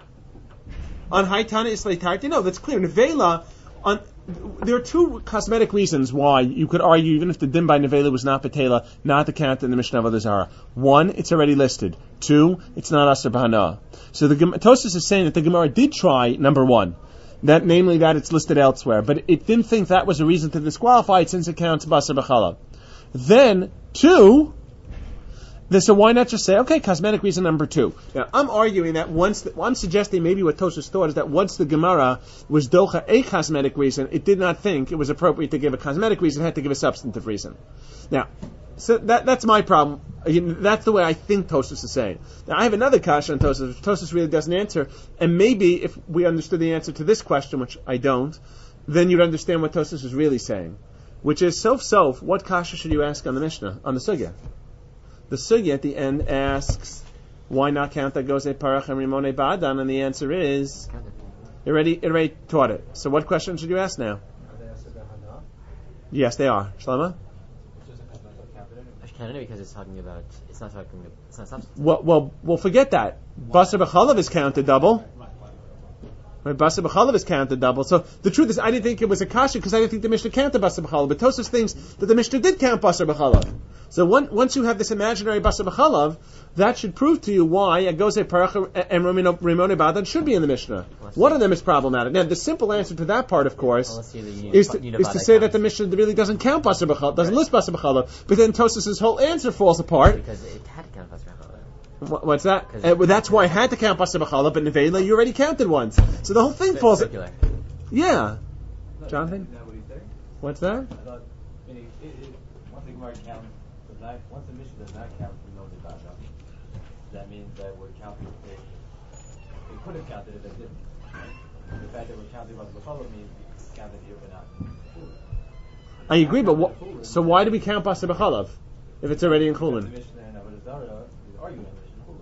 On Haitana Islay Tarti? No, that's clear. Nevela, on, there are two cosmetic reasons why you could argue, even if the din by Nevela was not Betela, not the count in the Mishnah of Zara. One, it's already listed. Two, it's not Asr B'Hana. So the Tosfos is saying that the Gemara did try number one, that namely that it's listed elsewhere, but it didn't think that was a reason to disqualify it since it counts Basar B'Chala. Then, two, so why not just say, okay, cosmetic reason number two? Now, I'm arguing that once, the, I'm suggesting maybe what Tosfos thought is that once the Gemara was docha a cosmetic reason, it did not think it was appropriate to give a cosmetic reason, it had to give a substantive reason. Now, so that that's my problem. That's the way I think Tosfos is saying. Now, I have another kasha on Tosfos, which Tosfos really doesn't answer, and maybe if we understood the answer to this question, which I don't, then you'd understand what Tosfos is really saying, which is, sof sof, what kasha should you ask on the Mishnah, on the Sugya? The Sugya at the end asks, why not count that goes a parach and rimone ba'adan? And the answer is, it already, it already taught it. So what question should you ask now? Are they Asr B'Hana? Yes, they are. Shlama? It's just a cosmetic capital. Ashkenaz, because it's talking about, it's not talking, it's not substance. Well, well, well, forget that. Basar B'Chalav is counted double. Right, Basar B'chalav is counted double. So the truth is, I didn't think it was a kasha because I didn't think the Mishnah counted Basar B'chalav. But Tosfos thinks that the Mishnah did count Basar B'chalav. So one, once you have this imaginary Basar B'chalav, that should prove to you why a Goze Parach and Rimone Badan should be in the Mishnah. One of them is problematic. Now, the simple answer to that part, of course, is to, is to say that the Mishnah really doesn't count Basar B'chalav, doesn't list Basar B'chalav. But then Tosfos' whole answer falls apart. Because it had to count Basar B'chalav. What's that? Uh, well, that's why I had to count Basar B'chalav, but Nevela you already counted once. So the whole thing It's falls. circular. Yeah. No, Jonathan? Is that what he's saying? What's that? I thought, meaning, it, it, once the Gemara counts, does not, once the Mishnah does not count for no Nevada, that means that we're counting if we could have counted if it didn't. The fact that we're counting about the B'chalav means we counted here but not. I agree, but wh- so why do we count Basar B'chalav if it's already in Because Chulin? the Mishnah and Avodah Zarah is arguing the Mishnah.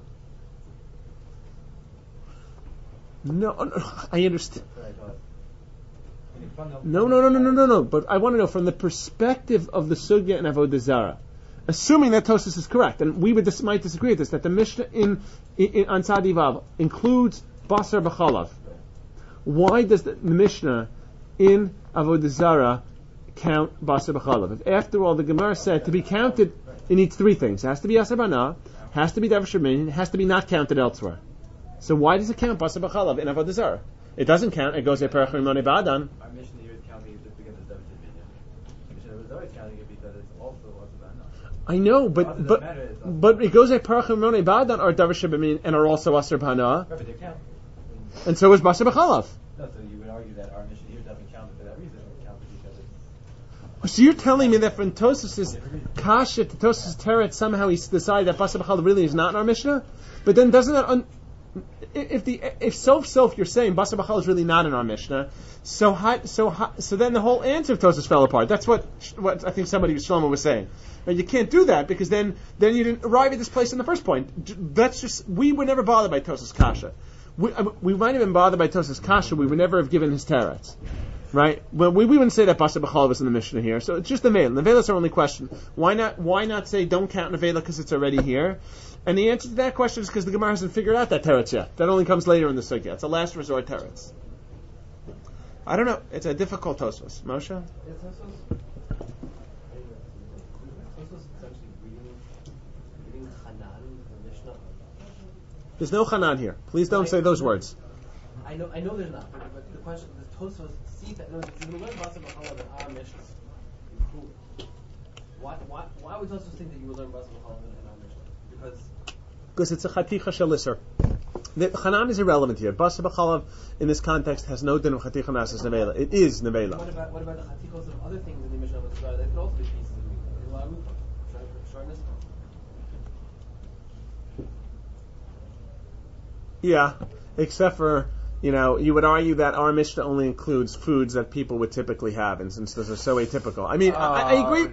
No, no, I understand. That's what I thought. Meaning, from the- No, no, no, no, no, no, no. But I want to know from the perspective of the Sugya and Avodah Zarah, assuming that Tosfos is correct, and we would dis- might disagree with this, that the Mishnah in, in, in on Tzadi Vav includes Basar B'chalav. Why does the, the Mishnah in Avodah Zarah count Basar B'chalav? If after all the Gemara said to be counted, it needs three things: it has to be Yasser Bana, has to be Davar Shemin, it has to be not counted elsewhere. So why does it count Basar B'chalav in Avodah Zarah? It doesn't count. It goes a Perach Rimone Badan. Our Mishnah here is counting it just because it's David Shemini. The Mishnah of Avodah Zarah is counting it because it's also Asur B'Hana. I know, Other but than but matter, it's also- but it goes a Perach Rimone Badan or Davar Shemin and are also Asur B'Hana, Right, but they count. and so is Basar B'chalav. No, so you would argue that our Mishnah here doesn't count it for that reason. It counts it because it's So you're telling me that from Tosfos' Kasha to Tosfos' Teret somehow he decided that Basar B'chalav really is not in our Mishnah? But then doesn't that un- if the if so so if you're saying Basar B'chalav is really not in our Mishnah, so high, so high, so then the whole answer of Tosfos fell apart. That's what what I think somebody Shlomo was saying. But you can't do that because then then you didn't arrive at this place in the first point. That's just we were never bothered by Tosfos' Kasha. We, we might have been bothered by Tosfos' Kasha. We would never have given his Teretz. Right? Well, we, we wouldn't say that Basar B'chalav is in the Mishnah here. So it's just the Nevela. Nevela is our only question. Why not? Why not say don't count Nevela because it's already here? And the answer to that question is because the Gemara hasn't figured out that teretz yet. That only comes later in the sugya. It's a last resort teretz. I don't know. It's a difficult Tosfos. Moshe? It's Tosfos. Tosfos essentially reading, reading Hanan, the Mishnah. There's no Hanan here. Please don't say those words. I know, I know there's not, but, but the question is, Tosfos see that no, if you learn Basar B'chalav in our Mishnah, cool. Why, why, why would Tosfos think that you would learn Basar B'chalav in our Mishnah? Because Because it's a chaticha shalisser. The Hanan is irrelevant here. Basar B'chalav in this context has no din of chaticha nasas nevela. It is nevela. what about what about the chatikos of other things in the Mishnah as well? That could also be pieces of meat. There's a lot of root shortness. Yeah, except for, you know, you would argue that our Mishnah only includes foods that people would typically have, and since those are so atypical. I mean, I, I agree.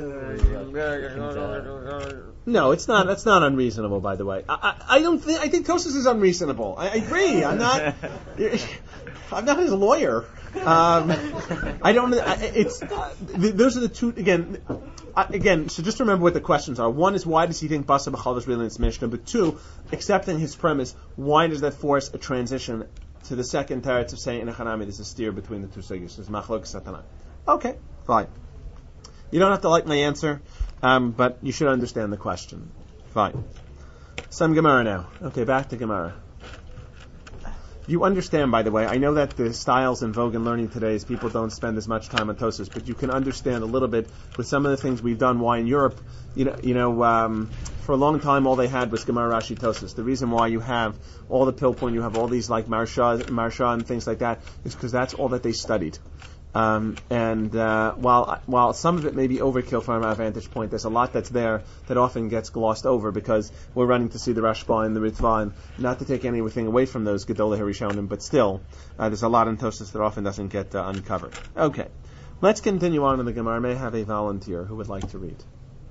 No, it's not. That's not unreasonable, by the way. I, I, I don't think. I think Tosfos is unreasonable. I, I agree. I'm not. I'm not his lawyer. Um, I don't. I, it's. Uh, th- those are the two. Again, uh, again. So just remember what the questions are. One is why does he think Basar B'chalav is really in its Mishnah? But two, accepting his premise, why does that force a transition to the second teretz of saying in a Hanami there's a steer between the two sugyos? There's machlok satana. Okay, fine. You don't have to like my answer, um, but you should understand the question. Fine. Some Gemara now. Okay, back to Gemara. You understand, by the way, I know that the styles in vogue in learning today is people don't spend as much time on Tosfos, but you can understand a little bit with some of the things we've done why in Europe, you know, you know, um, for a long time all they had was Gemara, Rashi, Tosfos. The reason why you have all the Pilpul, you have all these like Marsha, Marsha and things like that, is because that's all that they studied. Um, and uh, while while some of it may be overkill from our vantage point, there's a lot that's there that often gets glossed over because we're running to see the Rashba and the Ritva, and not to take anything away from those Gedolei Harishonim, but still, uh, there's a lot in Tosfos that often doesn't get uh, uncovered. Okay, let's continue on in the Gemara. May I have a volunteer who would like to read?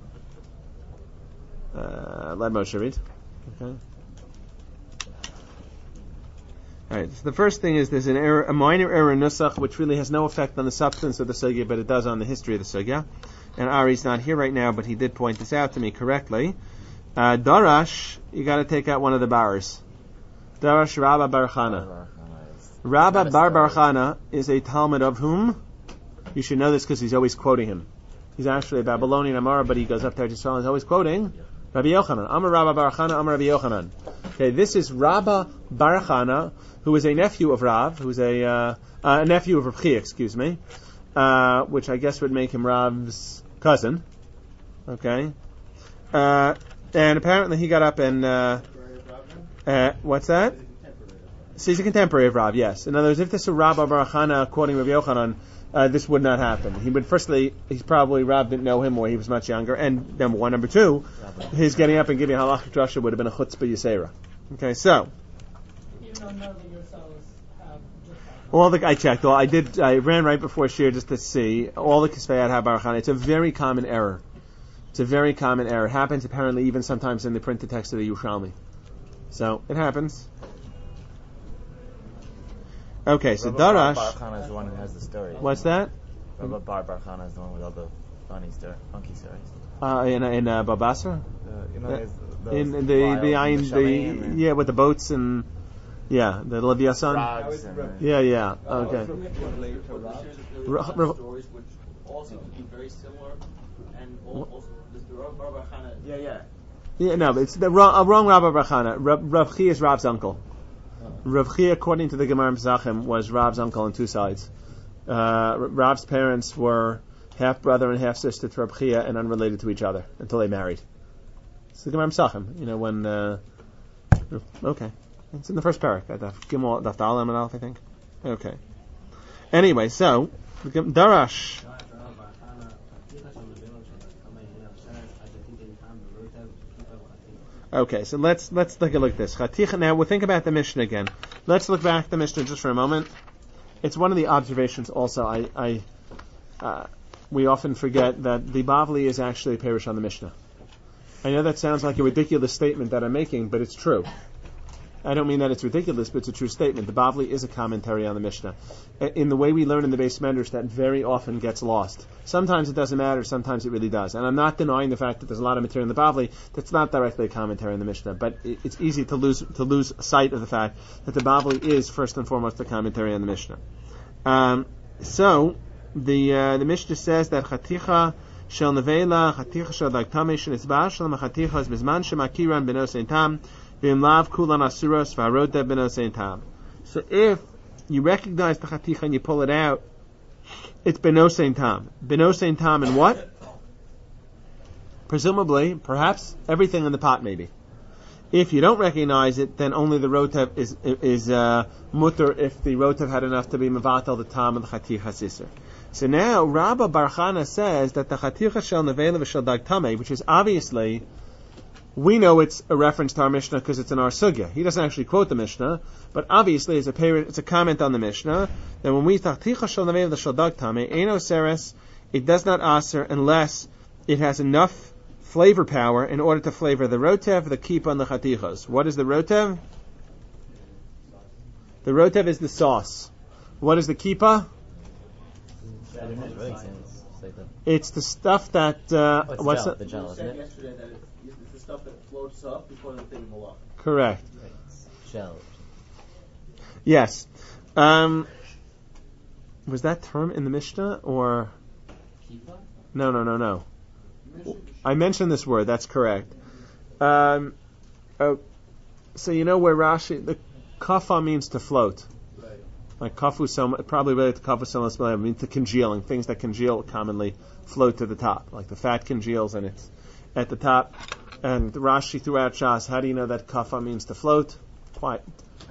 Uh, let Moshe read. Okay. All right. So the first thing is there's an error, a minor error in nusach, which really has no effect on the substance of the sugya, but it does on the history of the sugya. And Ari's not here right now, but he did point this out to me correctly. Uh, Darash, you got to take out one of the bars. Darash Rabba Bar Chana. Rabba Bar Bar Chana is a Talmud of whom? You should know this because he's always quoting him. He's actually a Babylonian Amar, but he goes up there to Israel and he's always quoting Rabbi Yochanan. Amar Rabba Bar Chana, Amar Rabbi Yochanan. Okay, this is Rabba Bar Chana, who is a nephew of Rav, who is a, uh, uh, a nephew of Rav Chia, excuse me, uh, which I guess would make him Rav's cousin. Okay. Uh, and apparently he got up and, uh, uh, what's that? So he's a contemporary of Rav, yes. In other words, if this were Rabba Bar Chana quoting Rabbi Yochanan, uh, this would not happen. He would, firstly, he's probably, Rav didn't know him or he was much younger, and number one. Number two, his getting up and giving halachic drasha would have been a chutzpah yisera. Okay, so. Even though none of yourselves have just all the, I checked, all, I did, I ran right before Shir just to see, all the Kisveyat have Bar Chana. It's a very common error. It's a very common error. It happens apparently even sometimes in the printed text of the Yerushalmi. So, it happens. Okay, so Rabba Darash. Bar Chana is the one who has the story. What's that? Rabba Bar Bar Chana is the one with all the funny story, funky stories. Uh, in in uh, Babasra? Uh, you know, Uh, there's those in, in the wild the, ayin, Mishalim the and yeah, with the boats and yeah, the Leviathan. frogs and, uh, Yeah, yeah. Okay. Ra- ra- stories which all seem to be very similar, and all, also this the Rav Bar Bar Chana. Yeah, yeah. Yeah, no, but it's the wrong, uh, wrong Rabbi Bar Chana. Rav, Rav Chia is Rav's uncle. Rav Chia, according to the Gemara Pesachim, was Rav's uncle on two sides. Uh, Rav's parents were half brother and half sister to Rav Chia and unrelated to each other until they married. It's the Gemara Pesachim. You know when? Uh, okay, it's in the first parak. Daf Gimel, Daf Dalet and Aleph, I think. Okay. Anyway, so the Gem- Darash. Okay, so let's let's take a look at this. Chaticha. Now we'll think about the Mishnah again. Let's look back at the Mishnah just for a moment. It's one of the observations. Also, I, I uh, we often forget that the Bavli is actually a parish on the Mishnah. I know that sounds like a ridiculous statement that I'm making, but it's true. I don't mean that it's ridiculous, but it's a true statement. The Bavli is a commentary on the Mishnah. In the way we learn in the Beis Medrash, that very often gets lost. Sometimes it doesn't matter, sometimes it really does. And I'm not denying the fact that there's a lot of material in the Bavli that's not directly a commentary on the Mishnah, but it's easy to lose to lose sight of the fact that the Bavli is first and foremost a commentary on the Mishnah. Um, so, the uh, the Mishnah says that Chaticha shel nevela, Chaticha shel dagtame shel itzbah shel Chaticha is bizman shemakiran beno seintam. So if you recognize the chaticha and you pull it out, it's benosein tam. Benosein tam and what? Presumably, perhaps, everything in the pot maybe. If you don't recognize it, then only the rotev is is uh, mutter if the rotev had enough to be mevatel the tam and the chaticha sisser. So now, Rabba Bar Chana says that the chaticha shel nevela v'shel dag tameh, which is obviously, we know it's a reference to our Mishnah because it's in our Sugya. He doesn't actually quote the Mishnah, but obviously it's a parent, it's a comment on the Mishnah. That when we Chaticha shel nevela v'shel dag tameh, eino seres, it does not aser unless it has enough flavor power in order to flavor the rotev, the kippah, and the chatichas. What is the rotev? The rotev is the sauce. What is the kippah? It's the stuff that uh, oh, what's gel, the, the gel, You isn't said it? yesterday that it's, it's the stuff that floats up before the thing will up. Correct. Gel. Yes. Um, was that term in the Mishnah or? No, no, no, no. I mentioned this word. That's correct. Um, oh, so you know where Rashi, the kafa means to float. Right. Like kafu soma, probably related to kafu soma, means to congealing. Things that congeal commonly float to the top, like the fat congeals and it's at the top. And Rashi throughout Shas, how do you know that kafa means to float? Quite.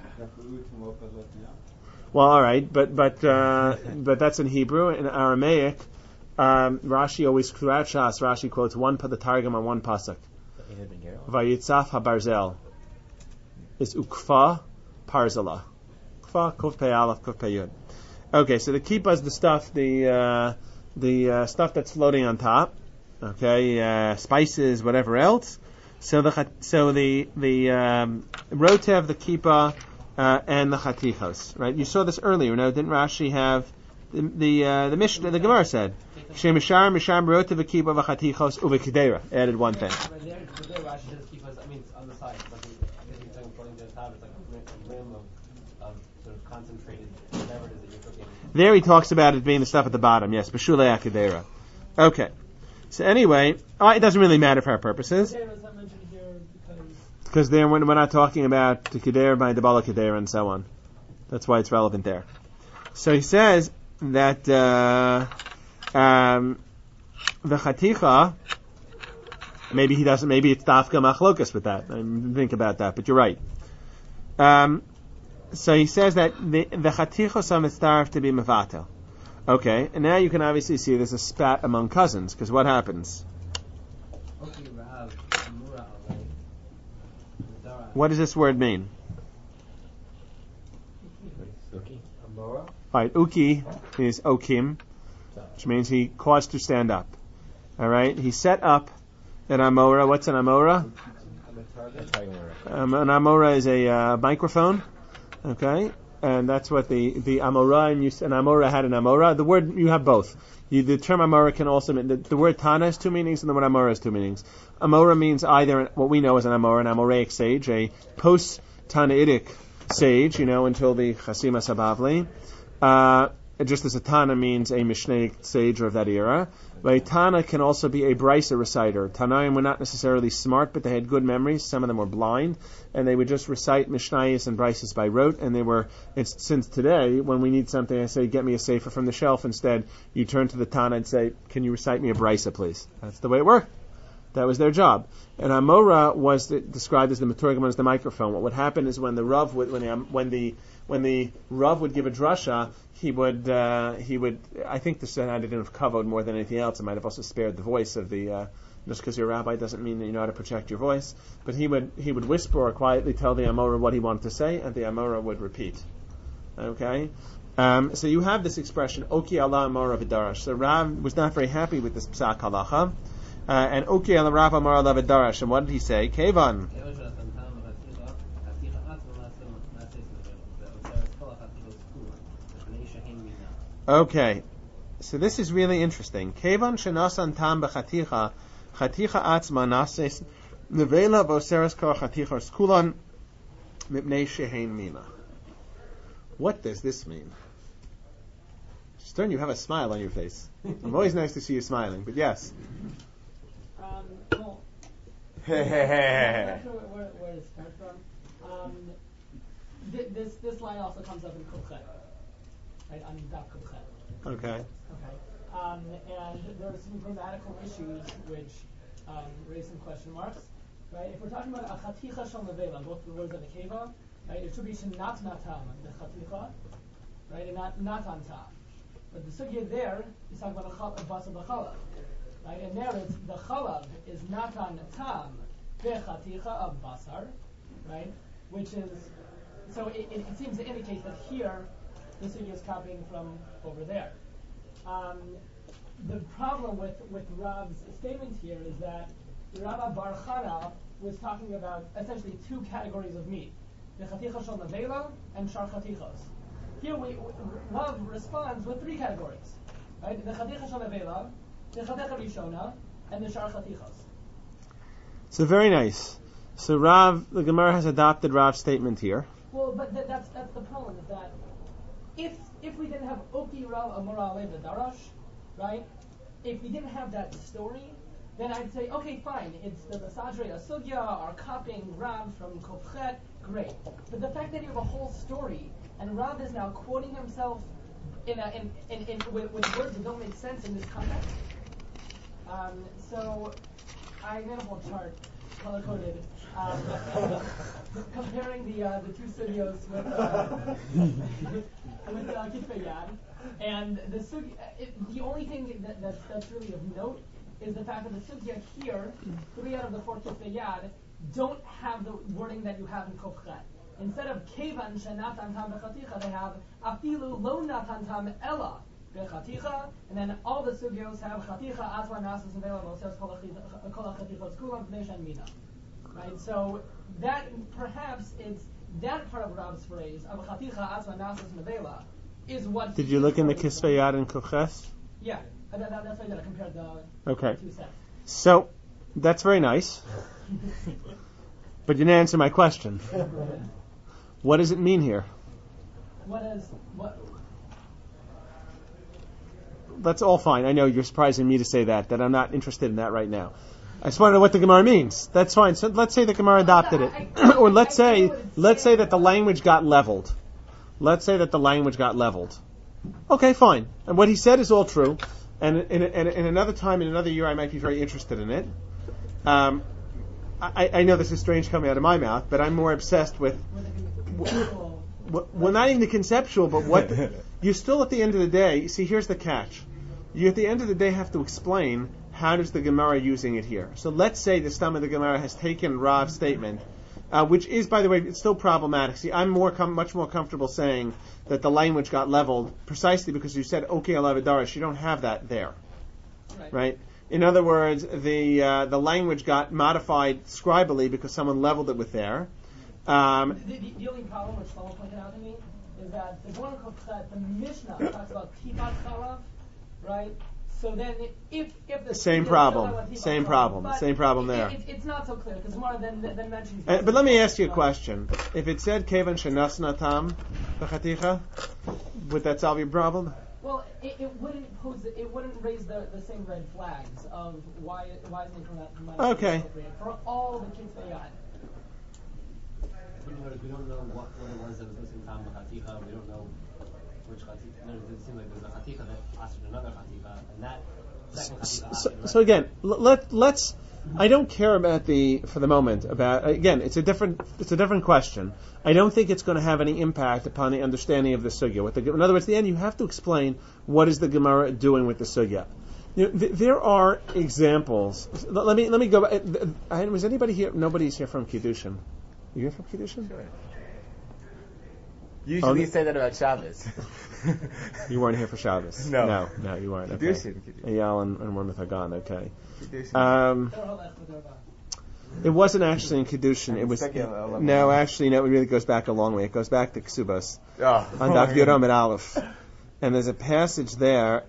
Well, all right, but but uh, but that's in Hebrew. In Aramaic, um, Rashi always throughout Shas, Rashi quotes one the Targum on one pasuk. Vayitzaf habarzel is ukfa parzala. Kfa kuf pei aleph kuf pei yud. Okay, so the kippah is the stuff, the uh, the uh, stuff that's floating on top. Okay, uh, spices, whatever else. So the so the the um, rotev, the kippah, uh, and the chatichos. Right? You saw this earlier. No, didn't Rashi have the the uh, the Mishnah? The Gemara said shemishar mishar rotev kippah v'chatichos uvekedera. Added one thing. But there, but there Rashi says kippah. I mean, it's on the side. It's like, I guess you're saying according to the top, it's like a rim of, of sort of concentrated whatever it is that you're cooking. There he talks about it being the stuff at the bottom. Yes, b'shulei akadera. Okay. So anyway, uh, it doesn't really matter for our purposes. Kedera is not mentioned here because Because there, when we're not talking about the kedera by the bala kedera and so on. That's why it's relevant there. So he says that uh, um, the chaticha, maybe he doesn't, maybe it's dafka machlokas with that. I didn't think about that, but you're right. Um, so he says that the the chaticha some is starved to be mevatel. Okay, and now you can obviously see there's a spat among cousins, because what happens? What does this word mean? Amora? Alright, uki is okim, which means he caused to stand up. Alright, he set up an amora. What's an amora? Um, an amora is a uh, microphone. Okay, and that's what the the amora and you, an amora had an amora. The word you have both. You, the term amora can also mean the, the word tana has two meanings, and the word amora has two meanings. Amora means either what we know as an amora, an amoraic sage, a post Tanaitic sage, you know, until the Chasima Sabavli. Uh, just as a Tana means a Mishnaic sage of that era. But a Tana can also be a Brisa reciter. Tanaim were not necessarily smart, but they had good memories. Some of them were blind, and they would just recite Mishnayos and Brisas by rote, and they were, it's, since today, when we need something, I say, get me a sefer from the shelf. Instead, you turn to the Tana and say, can you recite me a Brisa, please? That's the way it worked. That was their job. And Amora was the, described as the Meturgamon, as the microphone. What would happen is when the Rav would, when the, when the, when the Rav would give a drasha, he would, uh, he would, I think this had didn't have kavod more than anything else. It might have also spared the voice of the, uh, just because you're a rabbi doesn't mean that you know how to project your voice. But he would, he would whisper or quietly tell the Amora what he wanted to say, and the Amora would repeat. Okay? Um, so you have this expression, Oki Allah Amora V'darash. So Rav was not very happy with this psak halacha. Uh, and Oki al Rav Amar Alav Darash, and what did he say? Kevan. Okay, so this is really interesting. Kevan shenasan tam b'chaticha, chaticha atzma nases nevela v'oseres kor chaticha skulan mipnei shehein mina. What does this mean? Stern, you have a smile on your face. I'm always nice to see you smiling, but yes. Um, well, I'm not sure where, where to start from. Um, th- this this line also comes up in Kulchet, right, on Daf Kulchet. Okay. Okay. Um, and there are some grammatical issues which um, raise some question marks, right? If we're talking about a chaticha shel nevela, both the words of the keva, right, it should be shenat natam, the chaticha, right, and not natan tam. But the sugya there is talking about a basa b'chalav. Right, and there it's the chalav is natan tam bechaticha of basar, right? Which is, so it, it, it seems to indicate that here the sugya is copying from over there. Um, the problem with, with Rav's statement here is that Rabbi Bar Chana was talking about essentially two categories of meat, the chaticha shel nevela and shar chatichos. Here we, Rav responds with three categories, right? The chaticha shel nevela, the chaticha rishona, and the shar chatichos. So very nice. So Rav, the Gemara has adopted Rav's statement here. Well, but th- that's that's the problem, is that if if we didn't have Oki Rav Amora Alev Darash, right? If we didn't have that story, then I'd say, okay, fine, it's the Sadrei Asugya are copying Rav from Kovchet, great. But the fact that you have a whole story, and Rav is now quoting himself in a, in, in, in with, with words that don't make sense in this context. Um, so I made a whole chart, color coded, um, comparing the uh, the two studios with uh, with uh, Kitfei Yad, and the sugya, it, the only thing that, that's that's really of note is the fact that the sugya here, three out of the four Kitfei Yad, don't have the wording that you have in Kovchet. Instead of kevan shenatan tam bechaticha, they have afilu lo natan tam ella bechaticha, and then all the sugyos have chaticha atzma nasas and vela says kol chatichos kulam pnei shen mina. Right. So that perhaps it's that part of Rav's phrase of chaticha atzma nasas and vela is what. Did you look in the Kisvei Yad and Kovches? Yeah, that, that, that's why I did. I compared the okay. two sets. So that's very nice, but you didn't answer my question. What does it mean here? what is what? That's all fine. I know you're surprising me to say that, that I'm not interested in that right now. I just want to know what the Gemara means. That's fine. So let's say the Gemara adopted it. Or let's say, let's say that the language got leveled. Let's say that the language got leveled. Okay, fine. And what he said is all true. And in, in, in another time, in another year, I might be very interested in it. Um, I, I know this is strange coming out of my mouth, but I'm more obsessed with, w- well, not even the conceptual, but what the, you still at the end of the day, see, here's the catch. You at the end of the day have to explain how does the Gemara using it here. So let's say the stem of the Gemara has taken Rav's statement, uh, which is, by the way, it's still problematic. See, I'm more com- much more comfortable saying that the language got leveled precisely because you said, okay, Alavadarish, you don't have that there. Right? right? In other words, the uh, the language got modified scribally because someone leveled it with there. Um, the, the, the only problem, which someone pointed out to me, is that the one that the Mishnah talks about Tifat Chalav, right? So then, if if the same problem, same problem, same problem there. It, it, it's not so clear because more than than mentions. Uh, but let me ask you a question: if it said Kevan Shenasna Tam B'Chaticha, would that solve your problem? Well, it, it wouldn't pose, it wouldn't raise the, the same red flags of why why isn't it from that from okay. appropriate for all the kids they got. We don't know what, what it was that was missing from the Chaticha. We don't know which Chaticha. No, it didn't seem like there's a Chaticha that answered another Chaticha, and that second Chaticha. So, so, so again, let let's. I don't care about the for the moment about again. It's a different. It's a different question. I don't think it's going to have any impact upon the understanding of the sugya. With the, in other words, at the end, you have to explain what is the Gemara doing with the sugya. You know, th- there are examples. Let me let me go. Uh, was anybody here? Nobody's here from Kiddushin. You here from Kiddushin? Sure. Usually oh, you say that about Shabbos. You weren't here for Shabbos. No, no, no, you weren't. Okay. Kiddushin, Kiddushin. Eyal and, and Wormith Hagan. Okay. Kiddushin. Um, it wasn't actually in Kiddushin. It was no, actually, no. It really goes back a long way. It goes back to Ksubas oh, on Daf Yoram and Aleph. And there's a passage there.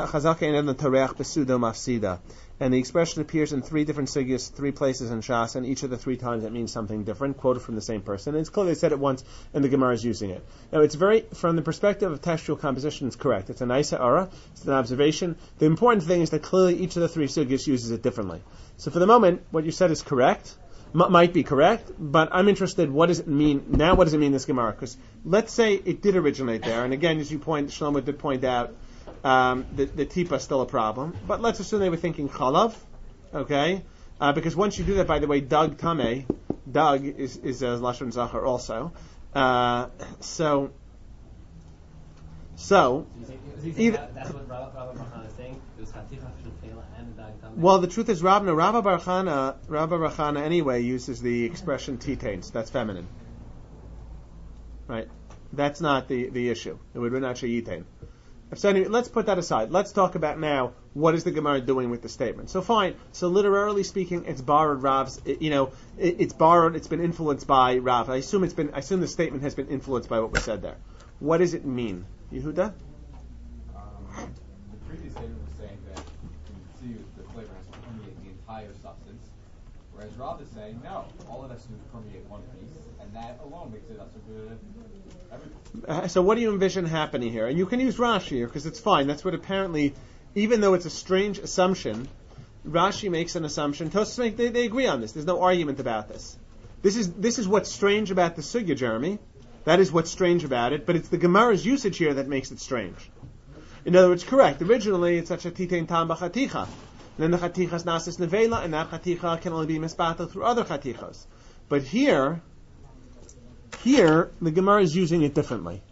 And the expression appears in three different sugyas, three places in Shas, and each of the three times it means something different, quoted from the same person. And it's clear they said it once, and the Gemara is using it. Now, it's very, from the perspective of textual composition, it's correct. It's a nice ha'ara, it's an observation. The important thing is that clearly each of the three sugyas uses it differently. So for the moment, what you said is correct, M- might be correct, but I'm interested, what does it mean, now what does it mean, this Gemara? Because let's say it did originate there, and again, as you point, Shlomo did point out, Um, the, the tipa is still a problem, but let's assume they were thinking chalav, okay? Uh, because once you do that, by the way, Doug Tameh, Doug is is a lashon zachar also. Uh, so, so. Either, that, that's what Rabbi Barchana is saying. It was Chaticha Shnefela and Doug Tameh. Well, the truth is, Rabbi Rabbi Barchana, Rabbi Barchana anyway uses the expression titains. That's feminine, right? That's not the, the issue. It would not actually yitain. So anyway, let's put that aside. Let's talk about now what is the Gemara doing with the statement. So fine. So literally speaking, it's borrowed Rav's. It, you know, it, it's borrowed. It's been influenced by Rav. I assume it's been. I assume the statement has been influenced by what was said there. What does it mean, Yehuda? Um, the previous statement was saying that you can see the flavor has to permeate the entire substance, whereas Rav is saying no. All it has to do is permeate one piece, and that alone makes it up to everything. Uh, so what do you envision happening here? And you can use Rashi here because it's fine. That's what apparently, even though it's a strange assumption, Rashi makes an assumption. Tosfos make, they, they agree on this. There's no argument about this. This is this is what's strange about the sugya, Jeremy. That is what's strange about it. But it's the Gemara's usage here that makes it strange. In other words, correct. Originally, it's such a titein tam b'chaticha. Then the chaticha is nasis nevela, and that chaticha can only be misbatel through other chatichas. But here. Here, the Gemara is using it differently.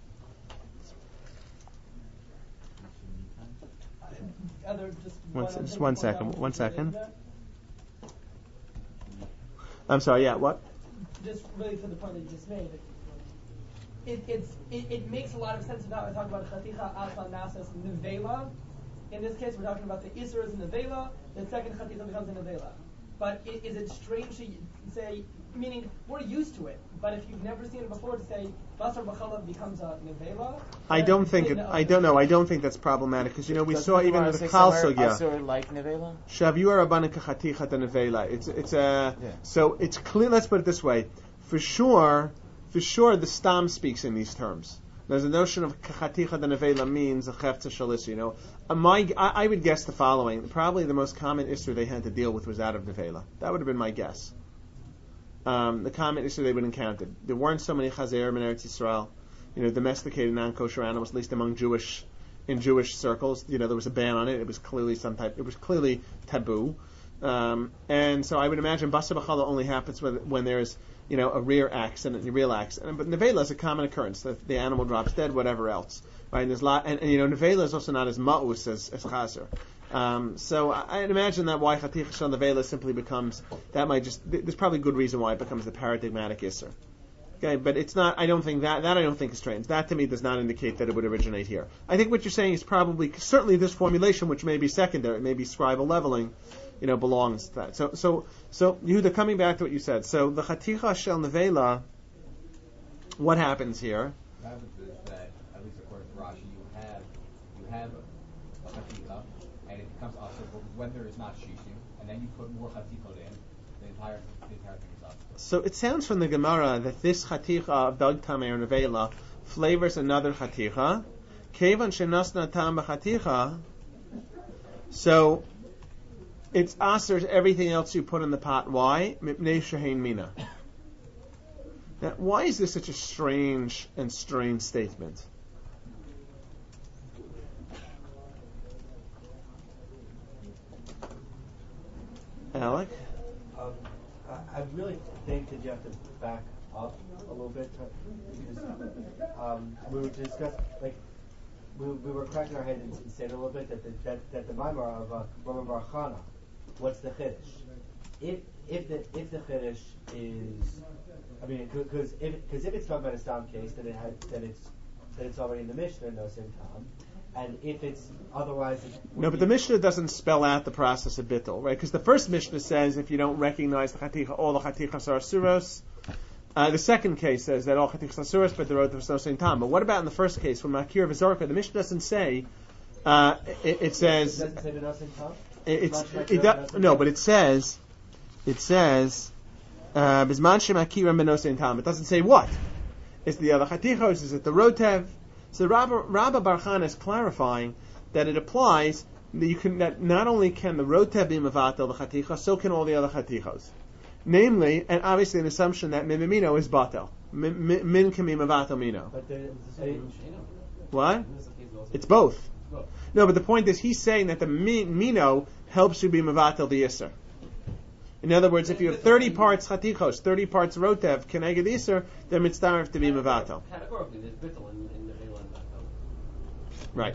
Other, just one, one, just one second. One second. I'm sorry. Yeah. What? Just really to the point that you just made. It, it's, it, it makes a lot of sense now. I talk about chaticha alfa nasas nevela. In this case, we're talking about the isra is nevela. The second chaticha becomes a nevela. But is it strange to say, meaning we're used to it, but if you've never seen it before, to say basar b'chalav becomes a nevela? I don't think it. I don't know. I don't think that's problematic because you know we Does saw even the Kal Sugya. Asur like nevela. Shavu rabbanan kachaticha the nevela. It's it's a yeah. So it's clear. Let's put it this way. For sure, for sure, the Stam speaks in these terms. There's a notion of chaticha de nevela means a chefta shalis. You know, uh, my I, I would guess the following: probably the most common issue they had to deal with was that of nevela. That would have been my guess. Um, the common issue they would encounter. There weren't so many chazerim in Eretz Yisrael, you know, domesticated non-kosher animals, at least among Jewish in Jewish circles. You know, there was a ban on it. It was clearly some type. It was clearly taboo. Um, and so I would imagine basa b'chala only happens when, when there's, you know, a rear accident, a real accident. But nevela is a common occurrence. The, the animal drops dead, whatever else. Right? And there's lot, and, and you know, nevela is also not as ma'us as, as chazer. Um, so I, I'd imagine that why chaticha shel nevela simply becomes, that might just, there's probably a good reason why it becomes the paradigmatic isser. Okay, but it's not, I don't think that, that I don't think is strange. That to me does not indicate that it would originate here. I think what you're saying is probably, certainly this formulation, which may be secondary, maybe scribal leveling, you know, belongs to that. So, so, so, Yehuda, coming back to what you said, so the chaticha shel nevela, what happens here? What happens is that, at least according to Rashi, you have, you have a chaticha, and it becomes asur when there is not shishim, and then you put more chatichot in, the entire, the entire thing is asur. So it sounds from the Gemara that this chaticha of dag tamei or nevela flavors another chaticha. Kevan shenasna tam b'chaticha. So it's asers everything else you put in the pot. Why? Mipnei shehein mina. Now, why is this such a strange and strange statement? Alec? Um, I, I really think that you have to back up a little bit because um, we were discussing, like, we, we were cracking our head and, and saying a little bit that the, that, that the Maimar of uh, Rama Bar Chana, what's the chiddush? If if the if the chiddush is, I mean, because if because if it's talking about a stam case, then it had then it's then it's already in the Mishnah, no same time. And if it's otherwise, it no, but the Mishnah doesn't spell out the process of bittul, right? Because the first Mishnah says if you don't recognize the chaticha, all the chatichas are asuros. Uh, the second case says that all chatichas are asuros, but the road was no same time. But what about in the first case, when makir v'zorka, the Mishnah doesn't say. Uh, it, it says. It doesn't say the no same time. It's it, it, no, but it says. It says. Bisman shemakira menosein tam. It doesn't say what. It's the other chatichos. Is it the rotev? So Rabba, Rabba Bar Chana is clarifying that it applies that you can that not only can the rotev be mevatel the chaticha, so can all the other chatichos. Namely, and obviously an assumption that min mino is batel. Min, min, min can be mevatel mino. But the, the, what? It's both. No, but the point is he's saying that the min, mino helps you be mevatel the yisr. In other words, if you have thirty parts chatichos, thirty parts rotev, keneged yisr, then mitzvah to be mevatel. Categorically, there's bittul in, in the Vela and Batel. Right.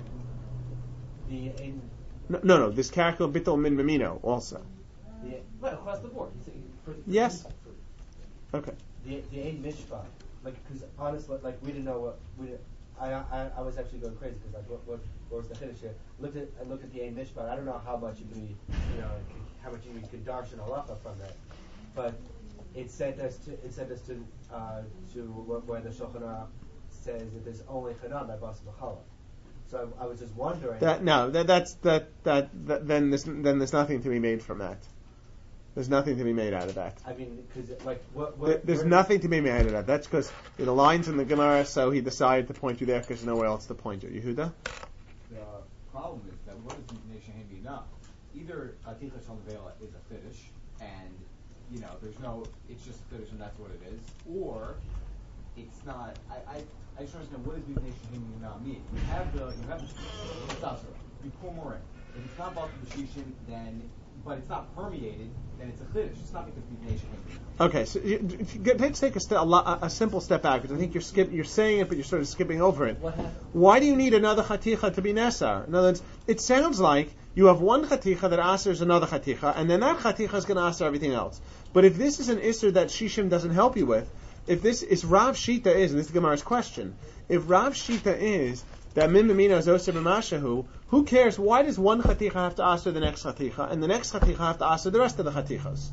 the in, No, no, no. This character bittul min mimino also. the Right, across the board. He's saying for, for Yes. For, Okay. the the ein mishpat, like because honestly, like we didn't know what we. Didn't, I, I I was actually going crazy because like what, what what was the chiddush here? Looked at I looked at the ein mishpat. I don't know how much you can you know how much you can darshan halacha from that, but it sent us to it sent us to uh, to where the Shulchan Aruch says that there's only chanam by bas b'chala. So I, I was just wondering. That no, that that's that, that that then there's then there's nothing to be made from that. There's nothing to be made out of that. I mean, because like what, what There, there's where- nothing to be made out of that. That's because the lines in the Gemara, so he decided to point you there because there's nowhere else to point you. Yehuda? The problem is that what is nation handy enough? Either Aticha Shalvela is a finish, and you know there's no, it's just a finish and that's what it is, or it's not. I I, I just understand what does nation handy enough mean? You have the you have the Tasser, you pour more in. If it's not about the B'Shishin, then but it's not permeated, then it's a chiddush. It's not because the nation handy. Okay, so you, if you get, let's take a, st- a, lo- a simple step back because I think you're skip, you're saying it, but you're sort of skipping over it. what happened? Why do you need another chaticha to be nesar? In other words, it sounds like you have one chaticha that asers another chaticha, and then that chaticha is going to aser everything else. But if this is an isser that Shishim doesn't help you with, if this is Rav Shita is, and this is the Gemara's question, if Rav Shita is that min memino is oser b'mashahu, who cares? Why does one chaticha have to aser the next chaticha, and the next chaticha have to aser the rest of the chatichas?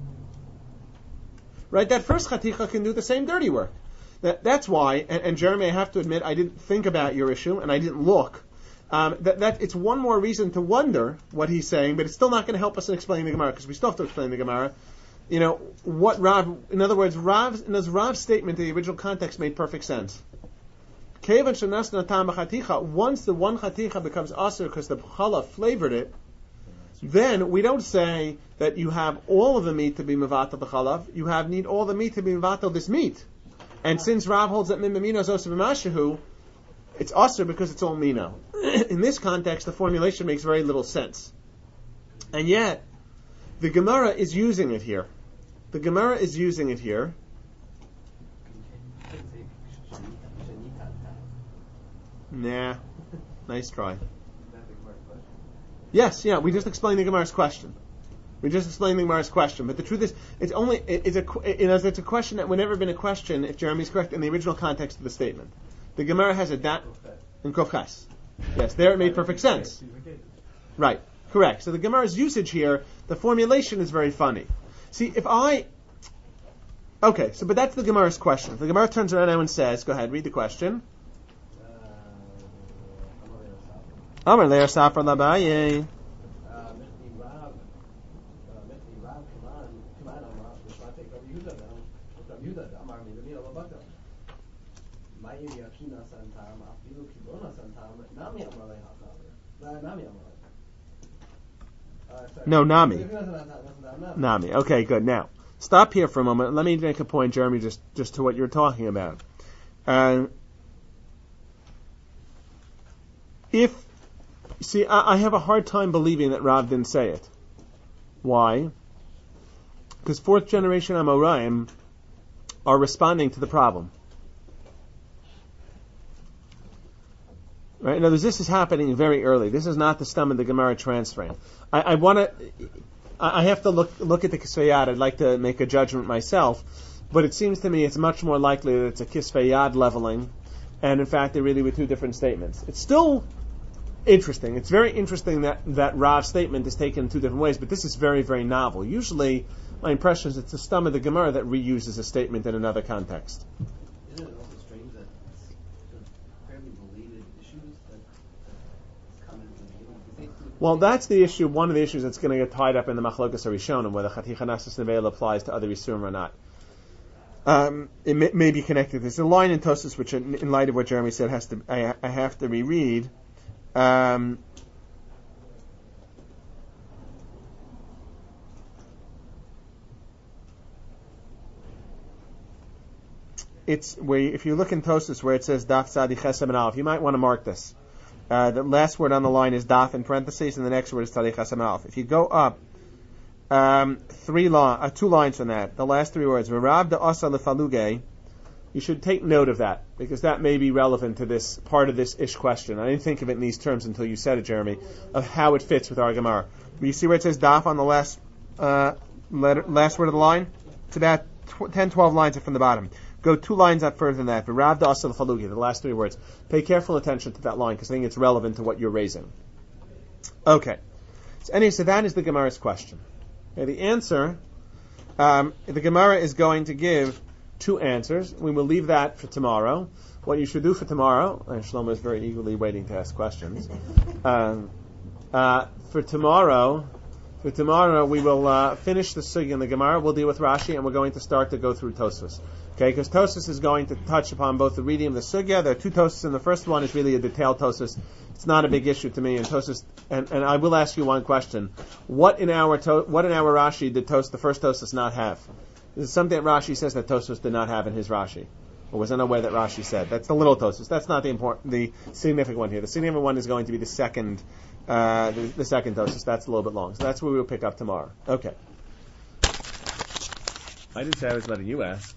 Right? That first chaticha can do the same dirty work. That, that's why, and, and Jeremy, I have to admit, I didn't think about your issue, and I didn't look. Um, that, that it's one more reason to wonder what he's saying, but it's still not going to help us in explaining the Gemara, because we still have to explain the Gemara. You know, what Rav, in other words, Rav's, in his Rav's statement, the original context made perfect sense. Once the one chaticha becomes asur because the challah flavored it, then we don't say that you have all of the meat to be mevatel the chalav. You have need all the meat to be mevatel this meat. And since Rav holds that mimamino is osur b'mashahu, it's asur because it's all mino. In this context, the formulation makes very little sense. And yet, the Gemara is using it here. The Gemara is using it here. Nah. Nice try. Yes, yeah, we just explained the Gemara's question. We just explained the Gemara's question. But the truth is, it's only, it, it's a, you know, it's a question that would never have been a question if Jeremy's correct in the original context of the statement. The Gemara has a dat in Kofchas. Yes, there it made perfect sense. Right, correct. So the Gemara's usage here, the formulation is very funny. See, if I, okay, so, but that's the Gemara's question. The Gemara turns around now and says, go ahead, read the question. Amar le'er safra labaye. No, Nami. Nami. Okay, good. Now, stop here for a moment. Let me make a point, Jeremy, just, just to what you're talking about. Uh, if, see, I, I have a hard time believing that Rav didn't say it. Why? Because fourth generation Amoraim are responding to the problem. Right? In other words, this is happening very early. This is not the stem of the Gemara transferring. I, I want to, I have to look look at the Kisvei Yad. I'd like to make a judgment myself, but it seems to me it's much more likely that it's a Kisvei Yad leveling, and in fact, they really were two different statements. It's still interesting. It's very interesting that that Rav's statement is taken in two different ways, but this is very, very novel. Usually, my impression is it's the stem of the Gemara that reuses a statement in another context. Isn't it also strange that it's fairly related issues that come into the beginning? Well, that's the issue, one of the issues that's going to get tied up in the Machlokas HaRishonim, whether Chaticha Nasas Neveil applies to other Yisurim or not. Um, it may, may be connected. There's a line in Tosfos which, in, in light of what Jeremy said, has to I, I have to reread. Um, it's where, if you look in Tosfos where it says Daf Tzadi Chesem and Aleph, you might want to mark this. Uh, the last word on the line is Daf in parentheses, and the next word is Tzadi Chesem and Aleph. If you go up um, three li- uh, two lines from that, the last three words, V'Rav Da'asa Lefaluge, you should take note of that, because that may be relevant to this part of this ish question. I didn't think of it in these terms until you said it, Jeremy, of how it fits with our Gemara. You see where it says Daf on the last uh, letter, last word of the line? It's about tw- ten, twelve lines from the bottom. Go two lines up further than that. V'Rav Da'asa Lefaluge, the last three words. Pay careful attention to that line, because I think it's relevant to what you're raising. Okay. So anyway, so that is the Gemara's question. Okay, the answer, um, the Gemara is going to give two answers. We will leave that for tomorrow. What you should do for tomorrow, and Shlomo is very eagerly waiting to ask questions. Um, uh, for tomorrow, for tomorrow we will uh, finish the sugya in the Gemara. We'll deal with Rashi, and we're going to start to go through Tosfos. Okay, because Tosfos is going to touch upon both the reading of the sugya. There are two Tosfos, and the first one is really a detailed Tosfos. It's not a big issue to me. And Tosfos, and, and I will ask you one question: What in our to, what in our Rashi did Tos, the first Tosfos not have? This is something that Rashi says that Tosfos did not have in his Rashi, or was in a way that Rashi said. That's the little Tosfos. That's not the important, the significant one here. The significant one is going to be the second, uh, the, the second Tosfos. That's a little bit long. So that's where we will pick up tomorrow. Okay. I didn't say I was letting you ask.